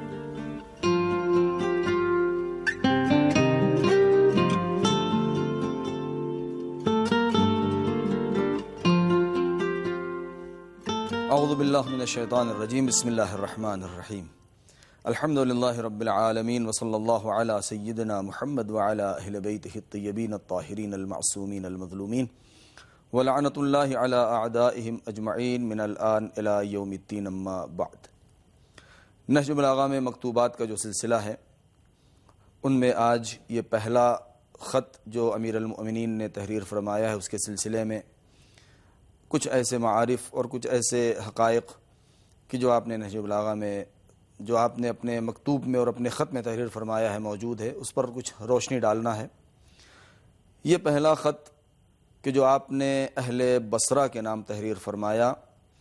اعوذ باللہ من الشیطان الرجیم، بسم اللہ الرحمن الرحیم، الحمد للہ رب العالمین، وصلی اللہ علی سیدنا محمد وعلی اہل بیتہ الطیبین الطاہرین المعصومین المظلومین، ولعنۃ اللہ علی اعدائہم اجمعین من الآن الی یوم الدین، اما بعد۔ نہج البلاغہ میں مکتوبات کا جو سلسلہ ہے ان میں آج یہ پہلا خط جو امیر المؤمنین نے تحریر فرمایا ہے اس کے سلسلے میں کچھ ایسے معارف اور کچھ ایسے حقائق کہ جو آپ نے نہج البلاغہ میں، جو آپ نے اپنے مکتوب میں اور اپنے خط میں تحریر فرمایا ہے موجود ہے، اس پر کچھ روشنی ڈالنا ہے۔ یہ پہلا خط کہ جو آپ نے اہل بصرہ کے نام تحریر فرمایا،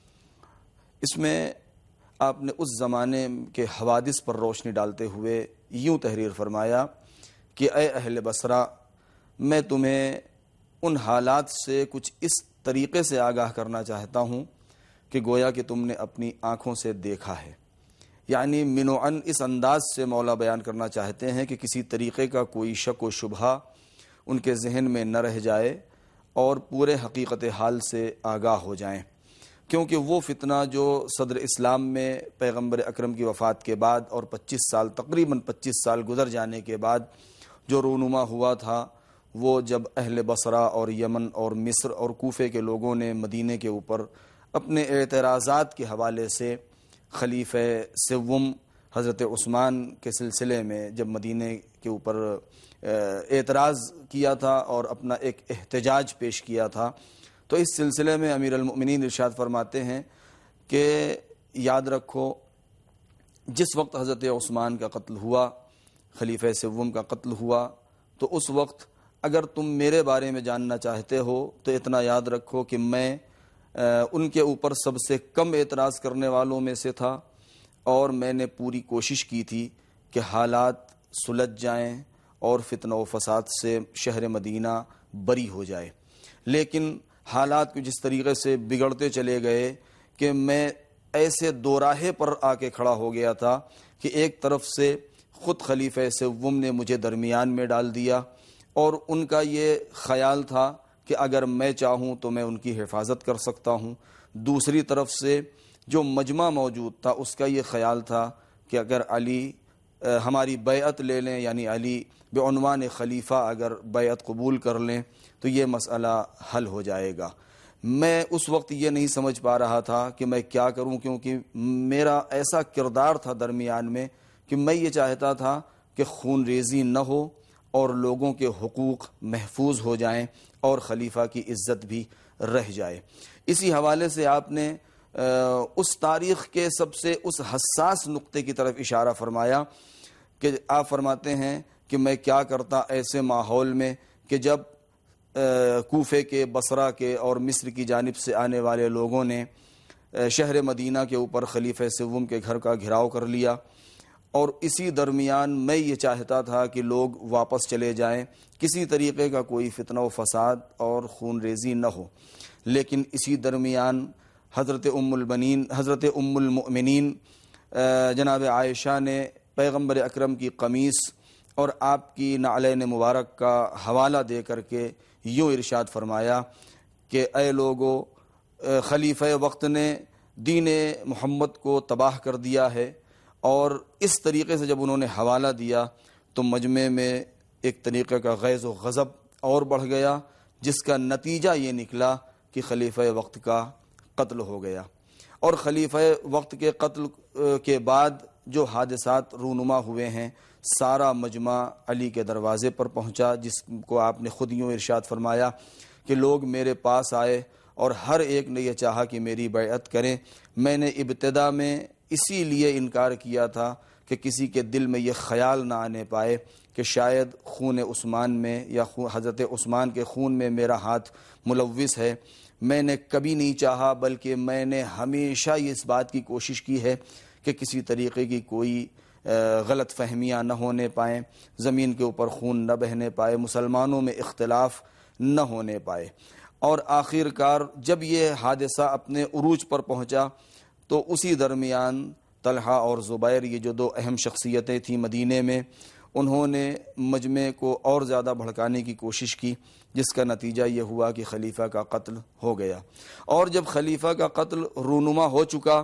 اس میں آپ نے اس زمانے کے حوادث پر روشنی ڈالتے ہوئے یوں تحریر فرمایا کہ اے اہل بصرہ، میں تمہیں ان حالات سے کچھ اس طریقے سے آگاہ کرنا چاہتا ہوں کہ گویا کہ تم نے اپنی آنکھوں سے دیکھا ہے۔ یعنی منوعاً اس انداز سے مولا بیان کرنا چاہتے ہیں کہ کسی طریقے کا کوئی شک و شبہہ ان کے ذہن میں نہ رہ جائے اور پورے حقیقت حال سے آگاہ ہو جائیں، کیونکہ وہ فتنہ جو صدر اسلام میں پیغمبر اکرم کی وفات کے بعد اور 25 سال تقریباً 25 سال گزر جانے کے بعد جو رونما ہوا تھا، وہ جب اہل بصرہ اور یمن اور مصر اور کوفے کے لوگوں نے مدینے کے اوپر اپنے اعتراضات کے حوالے سے خلیفہ سوم حضرت عثمان کے سلسلے میں جب مدینے کے اوپر اعتراض کیا تھا اور اپنا ایک احتجاج پیش کیا تھا، تو اس سلسلے میں امیر المؤمنین ارشاد فرماتے ہیں کہ یاد رکھو جس وقت حضرت عثمان کا قتل ہوا، خلیفہ سوم کا قتل ہوا، تو اس وقت اگر تم میرے بارے میں جاننا چاہتے ہو تو اتنا یاد رکھو کہ میں ان کے اوپر سب سے کم اعتراض کرنے والوں میں سے تھا، اور میں نے پوری کوشش کی تھی کہ حالات سلجھ جائیں اور فتنہ و فساد سے شہر مدینہ بری ہو جائے. لیکن حالات کچھ اس طریقے سے بگڑتے چلے گئے کہ میں ایسے دوراہے پر آ کے کھڑا ہو گیا تھا کہ ایک طرف سے خود خلیفہ سوم نے مجھے درمیان میں ڈال دیا، اور ان کا یہ خیال تھا کہ اگر میں چاہوں تو میں ان کی حفاظت کر سکتا ہوں. دوسری طرف سے جو مجمع موجود تھا اس کا یہ خیال تھا کہ اگر علی ہماری بیعت لے لیں، یعنی علی بعنوان خلیفہ اگر بیعت قبول کر لیں تو یہ مسئلہ حل ہو جائے گا. میں اس وقت یہ نہیں سمجھ پا رہا تھا کہ میں کیا کروں، کیونکہ میرا ایسا کردار تھا درمیان میں کہ میں یہ چاہتا تھا کہ خون ریزی نہ ہو اور لوگوں کے حقوق محفوظ ہو جائیں اور خلیفہ کی عزت بھی رہ جائے. اسی حوالے سے آپ نے اس تاریخ کے سب سے اس حساس نقطے کی طرف اشارہ فرمایا کہ آپ فرماتے ہیں کہ میں کیا کرتا ایسے ماحول میں کہ جب کوفے کے، بصرہ کے اور مصر کی جانب سے آنے والے لوگوں نے شہر مدینہ کے اوپر خلیفہ سوم کے گھر کا گھراؤ کر لیا، اور اسی درمیان میں یہ چاہتا تھا کہ لوگ واپس چلے جائیں، کسی طریقے کا کوئی فتنہ و فساد اور خون ریزی نہ ہو. لیکن اسی درمیان حضرت ام المؤمنین جناب عائشہ نے پیغمبر اکرم کی قمیص اور آپ کی نعلین مبارک کا حوالہ دے کر کے یوں ارشاد فرمایا کہ اے لوگو، خلیفہ وقت نے دین محمد کو تباہ کر دیا ہے. اور اس طریقے سے جب انہوں نے حوالہ دیا تو مجمع میں ایک طریقے کا غیظ و غضب اور بڑھ گیا، جس کا نتیجہ یہ نکلا کہ خلیفہ وقت کا قتل ہو گیا. اور خلیفہ وقت کے قتل کے بعد جو حادثات رونما ہوئے ہیں، سارا مجمع علی کے دروازے پر پہنچا، جس کو آپ نے خود یوں ارشاد فرمایا کہ لوگ میرے پاس آئے اور ہر ایک نے یہ چاہا کہ میری بیعت کریں. میں نے ابتدا میں اسی لیے انکار کیا تھا کہ کسی کے دل میں یہ خیال نہ آنے پائے کہ شاید خون عثمان میں یا حضرت عثمان کے خون میں میرا ہاتھ ملوث ہے. میں نے کبھی نہیں چاہا، بلکہ میں نے ہمیشہ اس بات کی کوشش کی ہے کہ کسی طریقے کی کوئی غلط فہمیاں نہ ہونے پائیں، زمین کے اوپر خون نہ بہنے پائے، مسلمانوں میں اختلاف نہ ہونے پائے. اور آخر کار جب یہ حادثہ اپنے عروج پر پہنچا تو اسی درمیان طلحہ اور زبیر، یہ جو دو اہم شخصیتیں تھیں مدینے میں، انہوں نے مجمع کو اور زیادہ بھڑکانے کی کوشش کی، جس کا نتیجہ یہ ہوا کہ خلیفہ کا قتل ہو گیا. اور جب خلیفہ کا قتل رونما ہو چکا،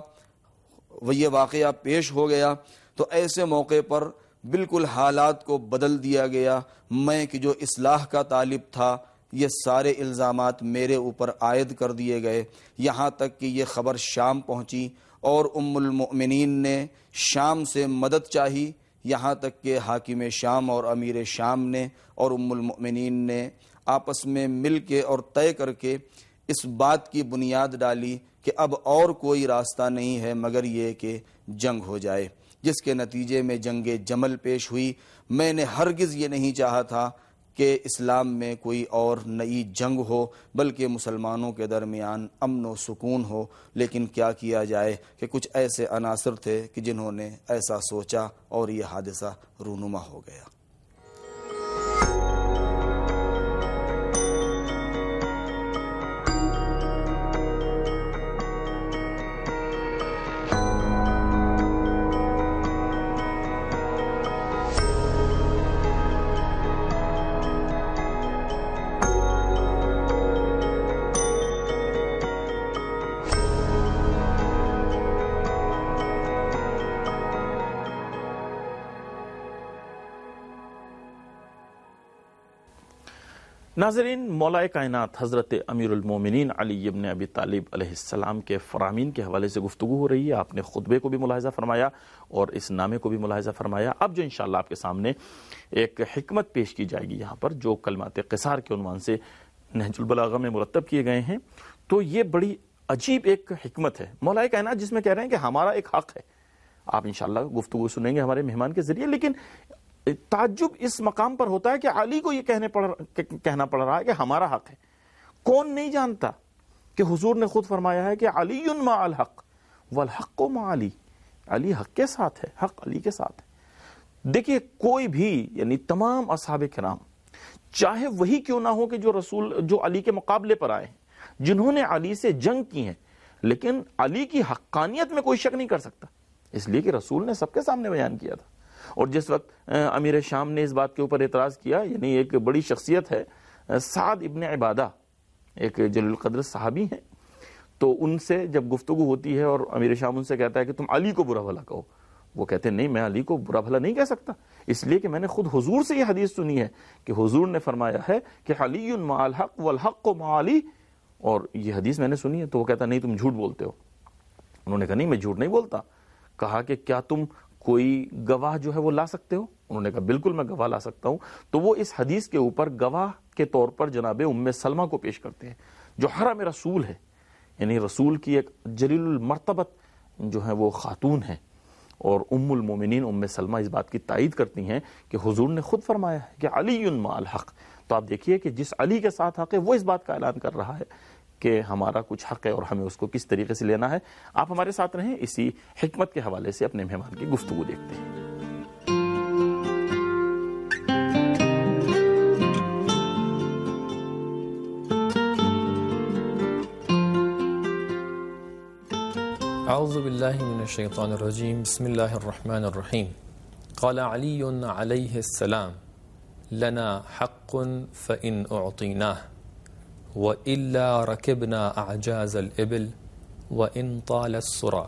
وہ یہ واقعہ پیش ہو گیا، تو ایسے موقع پر بالکل حالات کو بدل دیا گیا. میں کہ جو اصلاح کا طالب تھا، یہ سارے الزامات میرے اوپر عائد کر دیے گئے، یہاں تک کہ یہ خبر شام پہنچی اور ام المؤمنین نے شام سے مدد چاہی، یہاں تک کہ حاکم شام اور امیر شام نے اور ام المؤمنین نے آپس میں مل کے اور طے کر کے اس بات کی بنیاد ڈالی کہ اب اور کوئی راستہ نہیں ہے مگر یہ کہ جنگ ہو جائے، جس کے نتیجے میں جنگ جمل پیش ہوئی. میں نے ہرگز یہ نہیں چاہا تھا کہ اسلام میں کوئی اور نئی جنگ ہو، بلکہ مسلمانوں کے درمیان امن و سکون ہو. لیکن کیا کیا جائے کہ کچھ ایسے عناصر تھے کہ جنہوں نے ایسا سوچا اور یہ حادثہ رونما ہو گیا. ناظرین، مولا کائنات حضرت امیر المومنین علی ابن ابی طالب علیہ السلام کے فرامین کے حوالے سے گفتگو ہو رہی ہے. آپ نے خطبے کو بھی ملاحظہ فرمایا اور اس نامے کو بھی ملاحظہ فرمایا. اب جو انشاءاللہ آپ کے سامنے ایک حکمت پیش کی جائے گی یہاں پر، جو کلمات قصار کے عنوان سے نہج البلاغہ میں مرتب کیے گئے ہیں، تو یہ بڑی عجیب ایک حکمت ہے مولا کائنات، جس میں کہہ رہے ہیں کہ ہمارا ایک حق ہے. آپ انشاءاللہ گفتگو سنیں گے ہمارے مہمان کے ذریعے. لیکن تعجب اس مقام پر ہوتا ہے کہ علی کو یہ کہنا پڑ رہا ہے کہ ہمارا حق ہے. کون نہیں جانتا کہ حضور نے خود فرمایا ہے کہ علی مع الحق والحق مع علی. علی حق کے ساتھ ہے، حق علی کے ساتھ ہے. دیکھیے کوئی بھی یعنی تمام اصحاب کرام چاہے وہی کیوں نہ ہو کہ جو علی کے مقابلے پر آئے ہیں، جنہوں نے علی سے جنگ کی ہے، لیکن علی کی حقانیت میں کوئی شک نہیں کر سکتا، اس لیے کہ رسول نے سب کے سامنے بیان کیا تھا۔ اور جس وقت امیر شام نے اس بات کے اوپر اعتراض کیا، یعنی ایک بڑی شخصیت ہے سعد ابن عبادہ، ایک جلیل القدر صحابی ہیں، تو ان سے جب گفتگو ہوتی ہے اور امیر شام ان سے کہتا ہے کہ تم علی کو برا بھلا کہو، وہ کہتے ہیں نہیں، میں علی کو برا بھلا نہیں کہہ سکتا، اس لیے کہ میں نے خود حضور سے یہ حدیث سنی ہے کہ حضور نے فرمایا ہے کہ علی مع الحق والحق مع علی، اور یہ حدیث میں نے سنی ہے۔ تو وہ کہتا نہیں، تم جھوٹ بولتے ہو۔ انہوں نے کہا نہیں، میں جھوٹ نہیں بولتا۔ کہا کہ کیا تم کوئی گواہ جو ہے وہ لا سکتے ہو؟ انہوں نے کہا بالکل میں گواہ لا سکتا ہوں۔ تو وہ اس حدیث کے اوپر گواہ کے طور پر جناب ام سلمہ کو پیش کرتے ہیں، جو حرم رسول ہے، یعنی رسول کی ایک جلیل المرتبت جو ہے وہ خاتون ہے، اور ام المومنین ام سلمہ اس بات کی تائید کرتی ہیں کہ حضور نے خود فرمایا ہے کہ علی مع الحق۔ تو آپ دیکھیے کہ جس علی کے ساتھ حق ہے وہ اس بات کا اعلان کر رہا ہے کہ ہمارا کچھ حق ہے اور ہمیں اس کو کس طریقے سے لینا ہے۔ آپ ہمارے ساتھ رہیں، اسی حکمت کے حوالے سے اپنے مہمان کی گفتگو دیکھتے ہیں۔ اعوذ باللہ من الشیطان الرجیم، بسم اللہ الرحمن الرحیم۔ قال علی علیہ السلام لنا حق فإن اعطیناہ وإلا رکبنا اعجاز الابل وإن طال السرى۔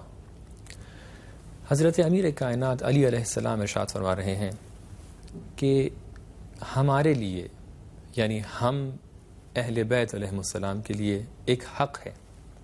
حضرت امیر کائنات علی علیہ السلام ارشاد فرما رہے ہیں کہ ہمارے لیے یعنی ہم اہل بیت علیہ السلام کے لیے ایک حق ہے،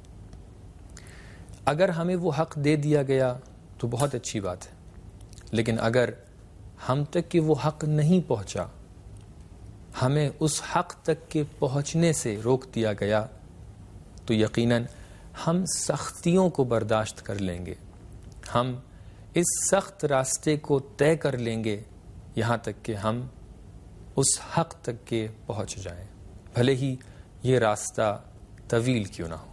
اگر ہمیں وہ حق دے دیا گیا تو بہت اچھی بات ہے، لیکن اگر ہم تک کہ وہ حق نہیں پہنچا، ہمیں اس حق تک کے پہنچنے سے روک دیا گیا، تو یقیناً ہم سختیوں کو برداشت کر لیں گے، ہم اس سخت راستے کو طے کر لیں گے یہاں تک کہ ہم اس حق تک کے پہنچ جائیں، بھلے ہی یہ راستہ طویل کیوں نہ ہو۔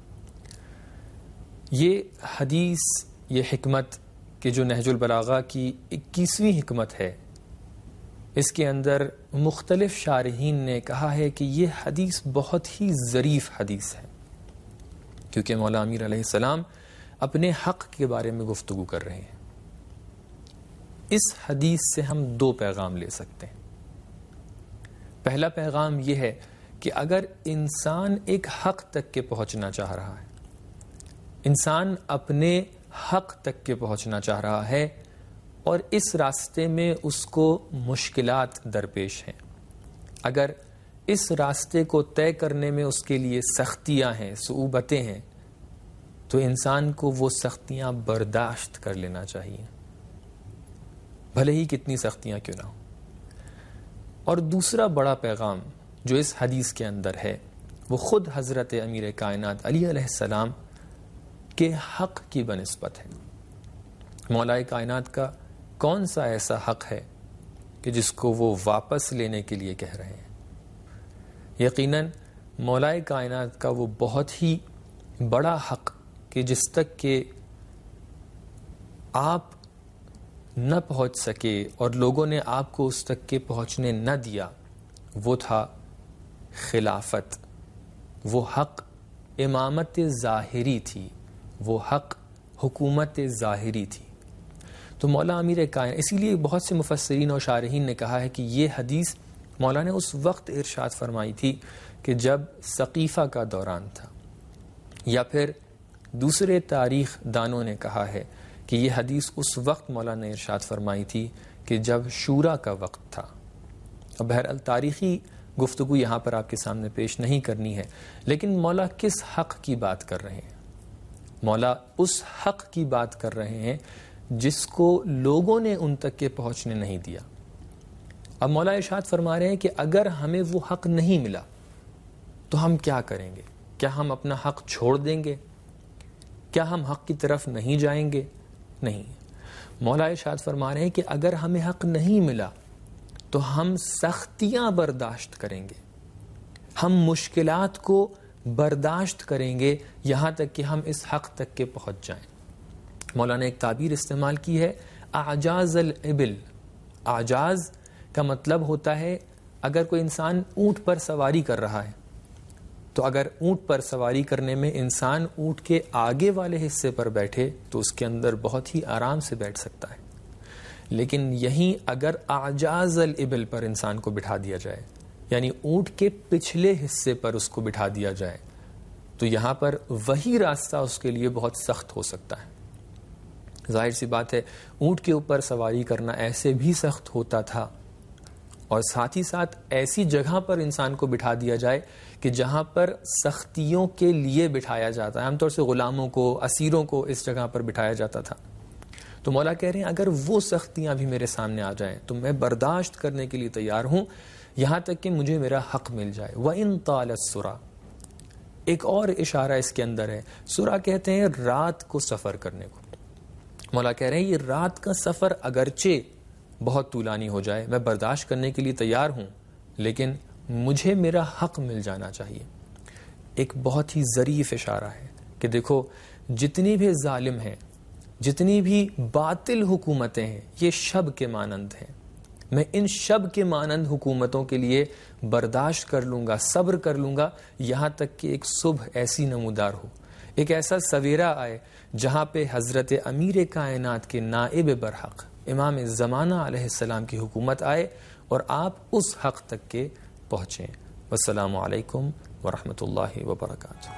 یہ حدیث، یہ حکمت کہ جو نہج البلاغہ کی 21ویں حکمت ہے، اس کے اندر مختلف شارحین نے کہا ہے کہ یہ حدیث بہت ہی ظریف حدیث ہے، کیونکہ مولا امیر علیہ السلام اپنے حق کے بارے میں گفتگو کر رہے ہیں۔ اس حدیث سے ہم دو پیغام لے سکتے ہیں۔ پہلا پیغام یہ ہے کہ اگر انسان ایک حق تک کے پہنچنا چاہ رہا ہے، انسان اپنے حق تک کے پہنچنا چاہ رہا ہے اور اس راستے میں اس کو مشکلات درپیش ہیں، اگر اس راستے کو طے کرنے میں اس کے لیے سختیاں ہیں، صعوبتیں ہیں، تو انسان کو وہ سختیاں برداشت کر لینا چاہیے، بھلے ہی کتنی سختیاں کیوں نہ ہوں۔ اور دوسرا بڑا پیغام جو اس حدیث کے اندر ہے وہ خود حضرت امیر کائنات علی علیہ السلام کے حق کی بنسبت ہے۔ مولا کائنات کا کون سا ایسا حق ہے کہ جس کو وہ واپس لینے کے لیے کہہ رہے ہیں؟ یقیناً مولا کائنات کا وہ بہت ہی بڑا حق کہ جس تک کہ آپ نہ پہنچ سکے اور لوگوں نے آپ کو اس تک کے پہنچنے نہ دیا، وہ تھا خلافت۔ وہ حق امامت ظاہری تھی، وہ حق حکومت ظاہری تھی۔ تو مولا امیر کائنات، اسی لیے بہت سے مفسرین اور شارحین نے کہا ہے کہ یہ حدیث مولا نے اس وقت ارشاد فرمائی تھی کہ جب ثقیفہ کا دوران تھا، یا پھر دوسرے تاریخ دانوں نے کہا ہے کہ یہ حدیث اس وقت مولا نے ارشاد فرمائی تھی کہ جب شورا کا وقت تھا۔ اب بہرحال تاریخی گفتگو یہاں پر آپ کے سامنے پیش نہیں کرنی ہے، لیکن مولا کس حق کی بات کر رہے ہیں؟ مولا اس حق کی بات کر رہے ہیں جس کو لوگوں نے ان تک کے پہنچنے نہیں دیا۔ اب مولا ارشاد فرما رہے ہیں کہ اگر ہمیں وہ حق نہیں ملا تو ہم کیا کریں گے؟ کیا ہم اپنا حق چھوڑ دیں گے؟ کیا ہم حق کی طرف نہیں جائیں گے؟ نہیں، مولا ارشاد فرما رہے ہیں کہ اگر ہمیں حق نہیں ملا تو ہم سختیاں برداشت کریں گے، ہم مشکلات کو برداشت کریں گے یہاں تک کہ ہم اس حق تک کے پہنچ جائیں۔ مولا نے ایک تعبیر استعمال کی ہے، اعجاز الابل، اعجاز کا مطلب ہوتا ہے اگر کوئی انسان اونٹ پر سواری کر رہا ہے تو اگر اونٹ پر سواری کرنے میں انسان اونٹ کے آگے والے حصے پر بیٹھے تو اس کے اندر بہت ہی آرام سے بیٹھ سکتا ہے، لیکن یہیں اگر اعجاز الابل پر انسان کو بٹھا دیا جائے، یعنی اونٹ کے پچھلے حصے پر اس کو بٹھا دیا جائے، تو یہاں پر وہی راستہ اس کے لیے بہت سخت ہو سکتا ہے۔ ظاہر سی بات ہے اونٹ کے اوپر سواری کرنا ایسے بھی سخت ہوتا تھا، اور ساتھ ہی ساتھ ایسی جگہ پر انسان کو بٹھا دیا جائے کہ جہاں پر سختیوں کے لیے بٹھایا جاتا ہے، عام طور سے غلاموں کو، اسیروں کو اس جگہ پر بٹھایا جاتا تھا۔ تو مولا کہہ رہے ہیں اگر وہ سختیاں بھی میرے سامنے آ جائیں تو میں برداشت کرنے کے لیے تیار ہوں، یہاں تک کہ مجھے میرا حق مل جائے۔ وَإِن طَالَ السُّرَى، ایک اور اشارہ اس کے اندر ہے، سورہ کہتے ہیں رات کو سفر کرنے کو۔ مولا کہہ رہے ہیں یہ رات کا سفر اگرچہ بہت طولانی ہو جائے میں برداشت کرنے کے لیے تیار ہوں، لیکن مجھے میرا حق مل جانا چاہیے۔ ایک بہت ہی ظریف اشارہ ہے کہ دیکھو جتنی بھی ظالم ہیں، جتنی بھی باطل حکومتیں ہیں، یہ شب کے مانند ہیں، میں ان شب کے مانند حکومتوں کے لیے برداشت کر لوں گا، صبر کر لوں گا، یہاں تک کہ ایک صبح ایسی نمودار ہو، ایک ایسا سویرا آئے جہاں پہ حضرت امیر کائنات کے نائب برحق امام زمانہ علیہ السلام کی حکومت آئے اور آپ اس حق تک کے پہنچیں۔ والسلام علیکم ورحمۃ اللہ وبرکاتہ۔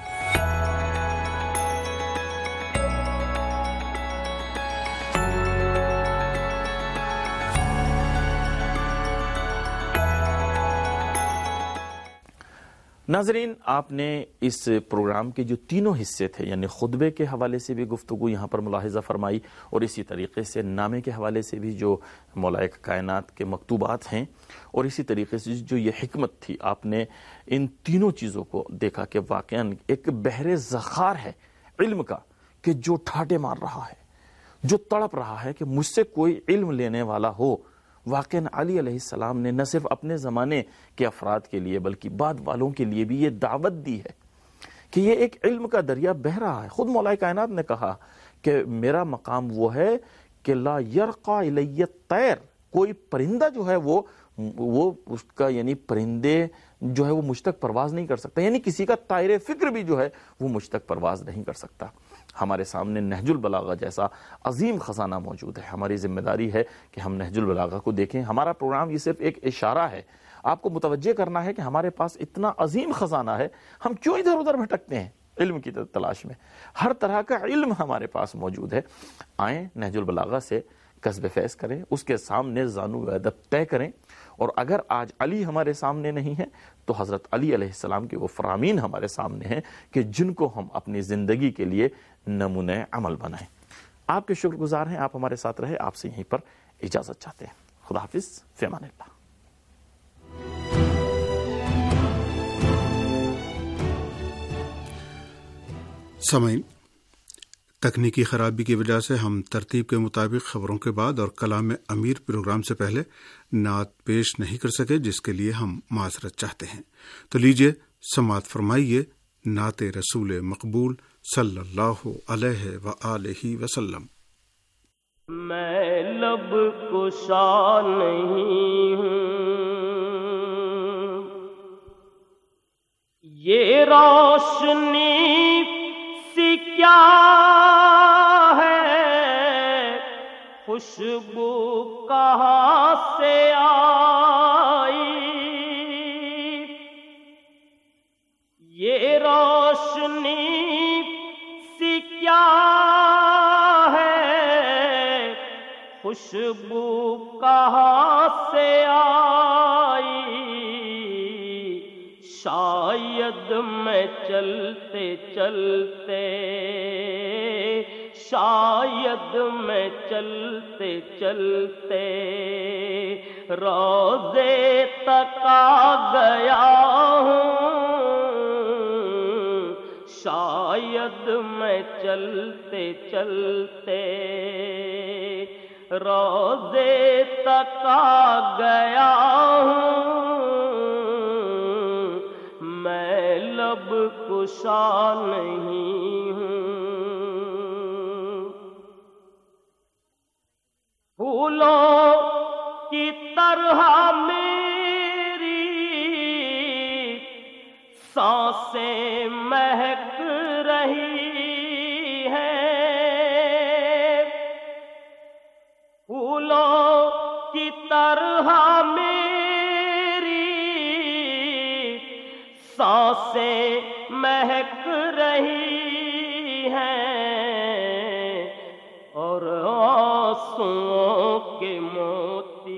ناظرین، آپ نے اس پروگرام کے جو تینوں حصے تھے، یعنی خطبے کے حوالے سے بھی گفتگو یہاں پر ملاحظہ فرمائی، اور اسی طریقے سے نامے کے حوالے سے بھی جو مولا کائنات کے مکتوبات ہیں، اور اسی طریقے سے جو یہ حکمت تھی، آپ نے ان تینوں چیزوں کو دیکھا کہ واقعاً ایک بحر ذخار ہے علم کا کہ جو ٹھاٹے مار رہا ہے، جو تڑپ رہا ہے کہ مجھ سے کوئی علم لینے والا ہو۔ واقعاً علی علیہ السلام نے نہ صرف اپنے زمانے کے افراد کے لیے بلکہ بعد والوں کے لیے بھی یہ دعوت دی ہے کہ یہ ایک علم کا دریا بہہ رہا ہے۔ خود مولا کائنات نے کہا کہ میرا مقام وہ ہے کہ لا یرقى الی الطیر، کوئی پرندہ جو ہے وہ اس کا یعنی پرندے جو ہے وہ مجھ تک پرواز نہیں کر سکتا، یعنی کسی کا طائر فکر بھی جو ہے وہ مجھ تک پرواز نہیں کر سکتا۔ ہمارے سامنے نہج البلاغہ جیسا عظیم خزانہ موجود ہے، ہماری ذمہ داری ہے کہ ہم نہج البلاغہ کو دیکھیں۔ ہمارا پروگرام یہ صرف ایک اشارہ ہے، آپ کو متوجہ کرنا ہے کہ ہمارے پاس اتنا عظیم خزانہ ہے، ہم کیوں ادھر ادھر بھٹکتے ہیں علم کی تلاش میں؟ ہر طرح کا علم ہمارے پاس موجود ہے۔ آئیں نہج البلاغہ سے کسب فیض کریں، اس کے سامنے زانو ادب طے کریں، اور اگر آج علی ہمارے سامنے نہیں ہے تو حضرت علی علیہ السلام کے وہ فرامین ہمارے سامنے ہیں کہ جن کو ہم اپنی زندگی کے لیے نمونہ عمل بنائیں۔ آپ کے شکر گزار ہیں، آپ ہمارے ساتھ رہے، آپ سے یہیں پر اجازت چاہتے ہیں۔ خدا حافظ، فی امان اللہ۔ سامعین، تکنیکی خرابی کی وجہ سے ہم ترتیب کے مطابق خبروں کے بعد اور کلام امیر پروگرام سے پہلے نعت پیش نہیں کر سکے، جس کے لیے ہم معذرت چاہتے ہیں۔ تو لیجئے سماعت فرمائیے نعت رسول مقبول صلی اللہ علیہ وآلہ وسلم۔ میں لب کشا نہیں ہوں، یہ روشنی سی کیا ہے، خوشبو کہاں سے آئی، یہ روشنی سی کیا ہے، خوشبو کہاں سے آئی، شاید میں چلتے چلتے، شاید میں چلتے چلتے روضے تک آ گیا ہوں، شاید میں چلتے چلتے روضے تک آ گیا ہوں، میں لب کشا نہیں ہوں، پھولوں کی میری سانسیں مہک رہی ہے، پھولوں کی طرح میری سانسیں مہک رہی ہیں، اور آنسوؤں کے موتی۔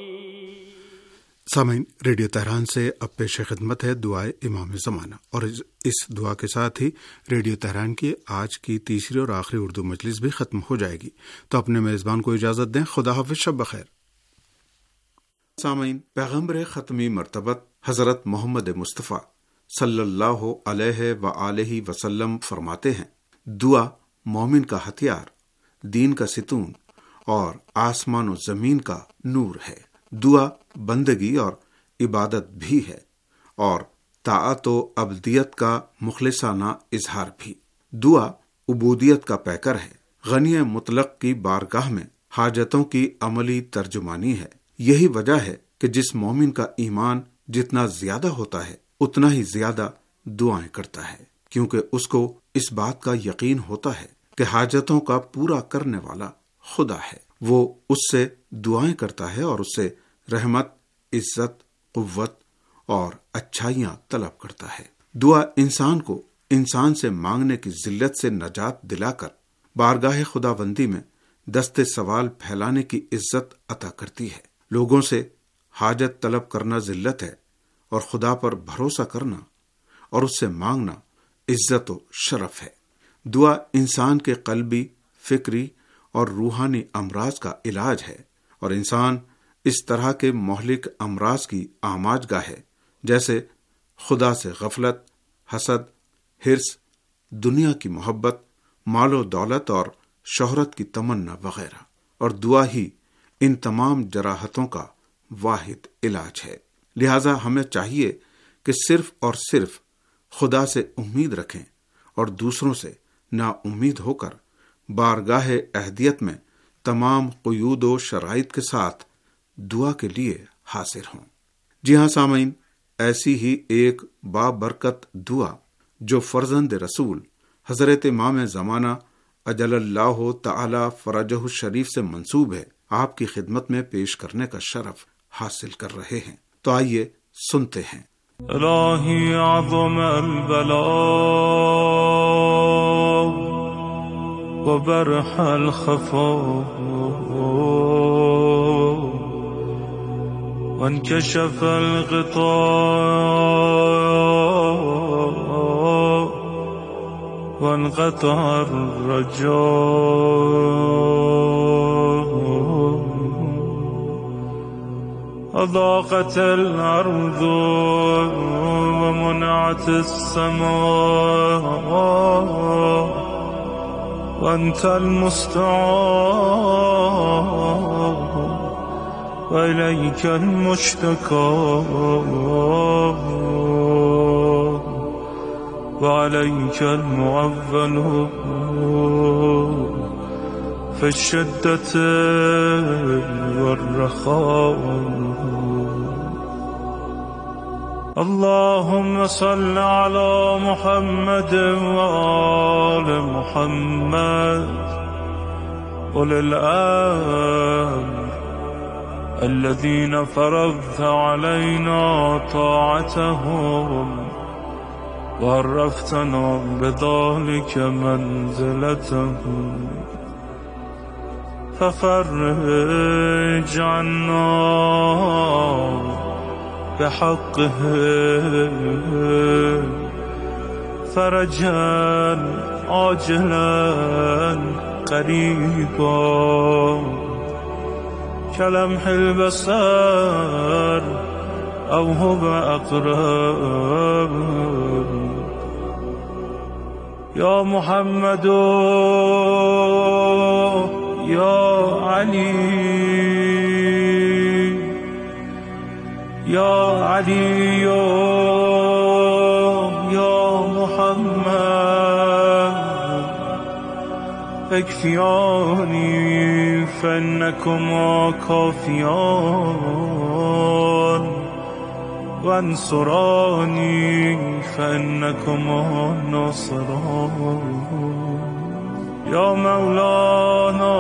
سامعین، ریڈیو تہران سے اب پیش خدمت ہے دعائے امام زمانہ، اور اس دعا کے ساتھ ہی ریڈیو تہران کی آج کی تیسری اور آخری اردو مجلس بھی ختم ہو جائے گی۔ تو اپنے میزبان کو اجازت دیں۔ خدا حافظ، شب بخیر۔ سامعین، پیغمبر ختمی مرتبت حضرت محمد مصطفیٰ صلی اللہ علیہ وآلہ وسلم فرماتے ہیں، دعا مومن کا ہتھیار، دین کا ستون اور آسمان و زمین کا نور ہے۔ دعا بندگی اور عبادت بھی ہے، اور طاعت و عبدیت کا مخلصانہ اظہار بھی۔ دعا عبودیت کا پیکر ہے، غنی مطلق کی بارگاہ میں حاجتوں کی عملی ترجمانی ہے۔ یہی وجہ ہے کہ جس مومن کا ایمان جتنا زیادہ ہوتا ہے اتنا ہی زیادہ دعائیں کرتا ہے، کیونکہ اس کو اس بات کا یقین ہوتا ہے کہ حاجتوں کا پورا کرنے والا خدا ہے۔ وہ اس سے دعائیں کرتا ہے اور اس سے رحمت، عزت، قوت اور اچھائیاں طلب کرتا ہے۔ دعا انسان کو انسان سے مانگنے کی ذلت سے نجات دلا کر بارگاہ خداوندی میں دست سوال پھیلانے کی عزت عطا کرتی ہے۔ لوگوں سے حاجت طلب کرنا ذلت ہے، اور خدا پر بھروسہ کرنا اور اس سے مانگنا عزت و شرف ہے۔ دعا انسان کے قلبی، فکری اور روحانی امراض کا علاج ہے، اور انسان اس طرح کے مہلک امراض کی آماج گاہ ہے، جیسے خدا سے غفلت، حسد، حرص، دنیا کی محبت، مال و دولت اور شہرت کی تمنا وغیرہ، اور دعا ہی ان تمام جراحتوں کا واحد علاج ہے۔ لہذا ہمیں چاہیے کہ صرف اور صرف خدا سے امید رکھیں اور دوسروں سے نا امید ہو کر بارگاہ اہدیت میں تمام قیود و شرائط کے ساتھ دعا کے لیے حاضر ہوں۔ جی ہاں سامعین، ایسی ہی ایک بابرکت دعا جو فرزند رسول حضرت امام زمانہ اجل اللہ تعالی فرجہ الشریف سے منسوب ہے، آپ کی خدمت میں پیش کرنے کا شرف حاصل کر رہے ہیں۔ تو آئیے سنتے ہیں۔ الہی عظم البلاء وبرح الخفاء وانكشف الغطاء وانقطع الرجاء أضاقت الأرض ومنعت السماء وأنت المستعان وإليك المشتكى وعليك المعول في الشدة والرخاء اللهم صل على محمد وآل محمد أولي الأمر الذين فرضت علينا طاعتهم وعرفتنا بذلك منزلتهم ففرج عنا بحقه فرجا عاجلا قريبا كلمح البصر أو هو أقرب يا محمد يا علي يا علي يا محمد اكفياني فإنكما كافيان وانصراني فإنكم الناصرون يا مولانا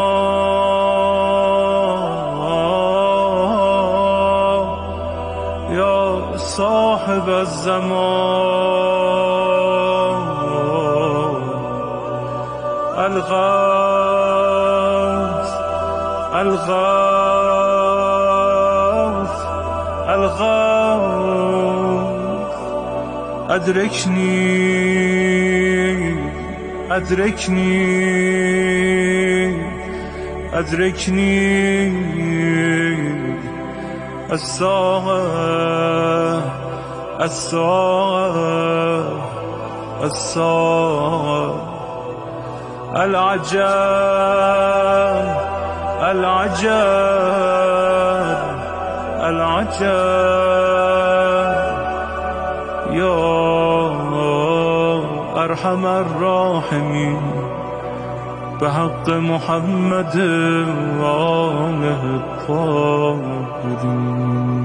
يا صاحب الزمان الغوث الغوث الغوث أدركني أدركني أدركني الساعة الساعة الساعة العجب العجب العجب يا أرحم الراحمين بحق محمد وآله الطاهرين.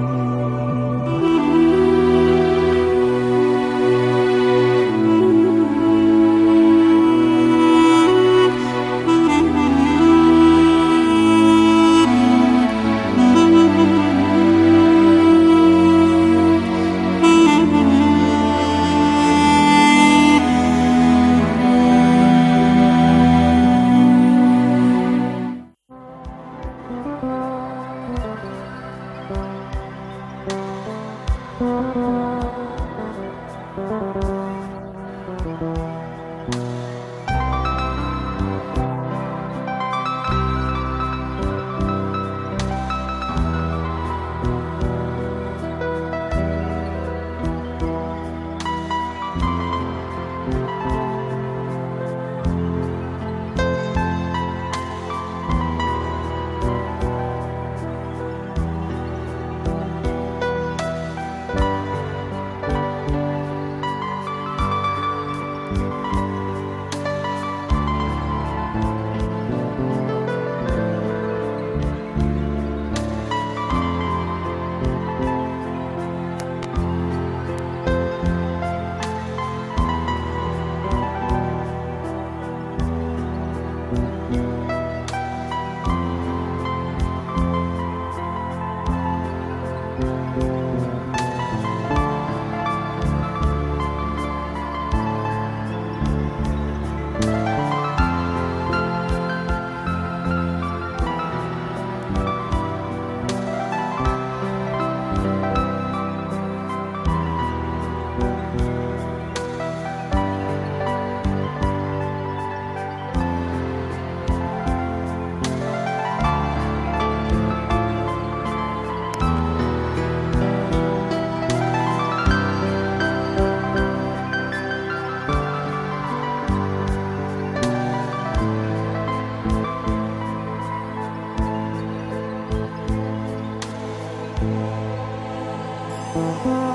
Thank you.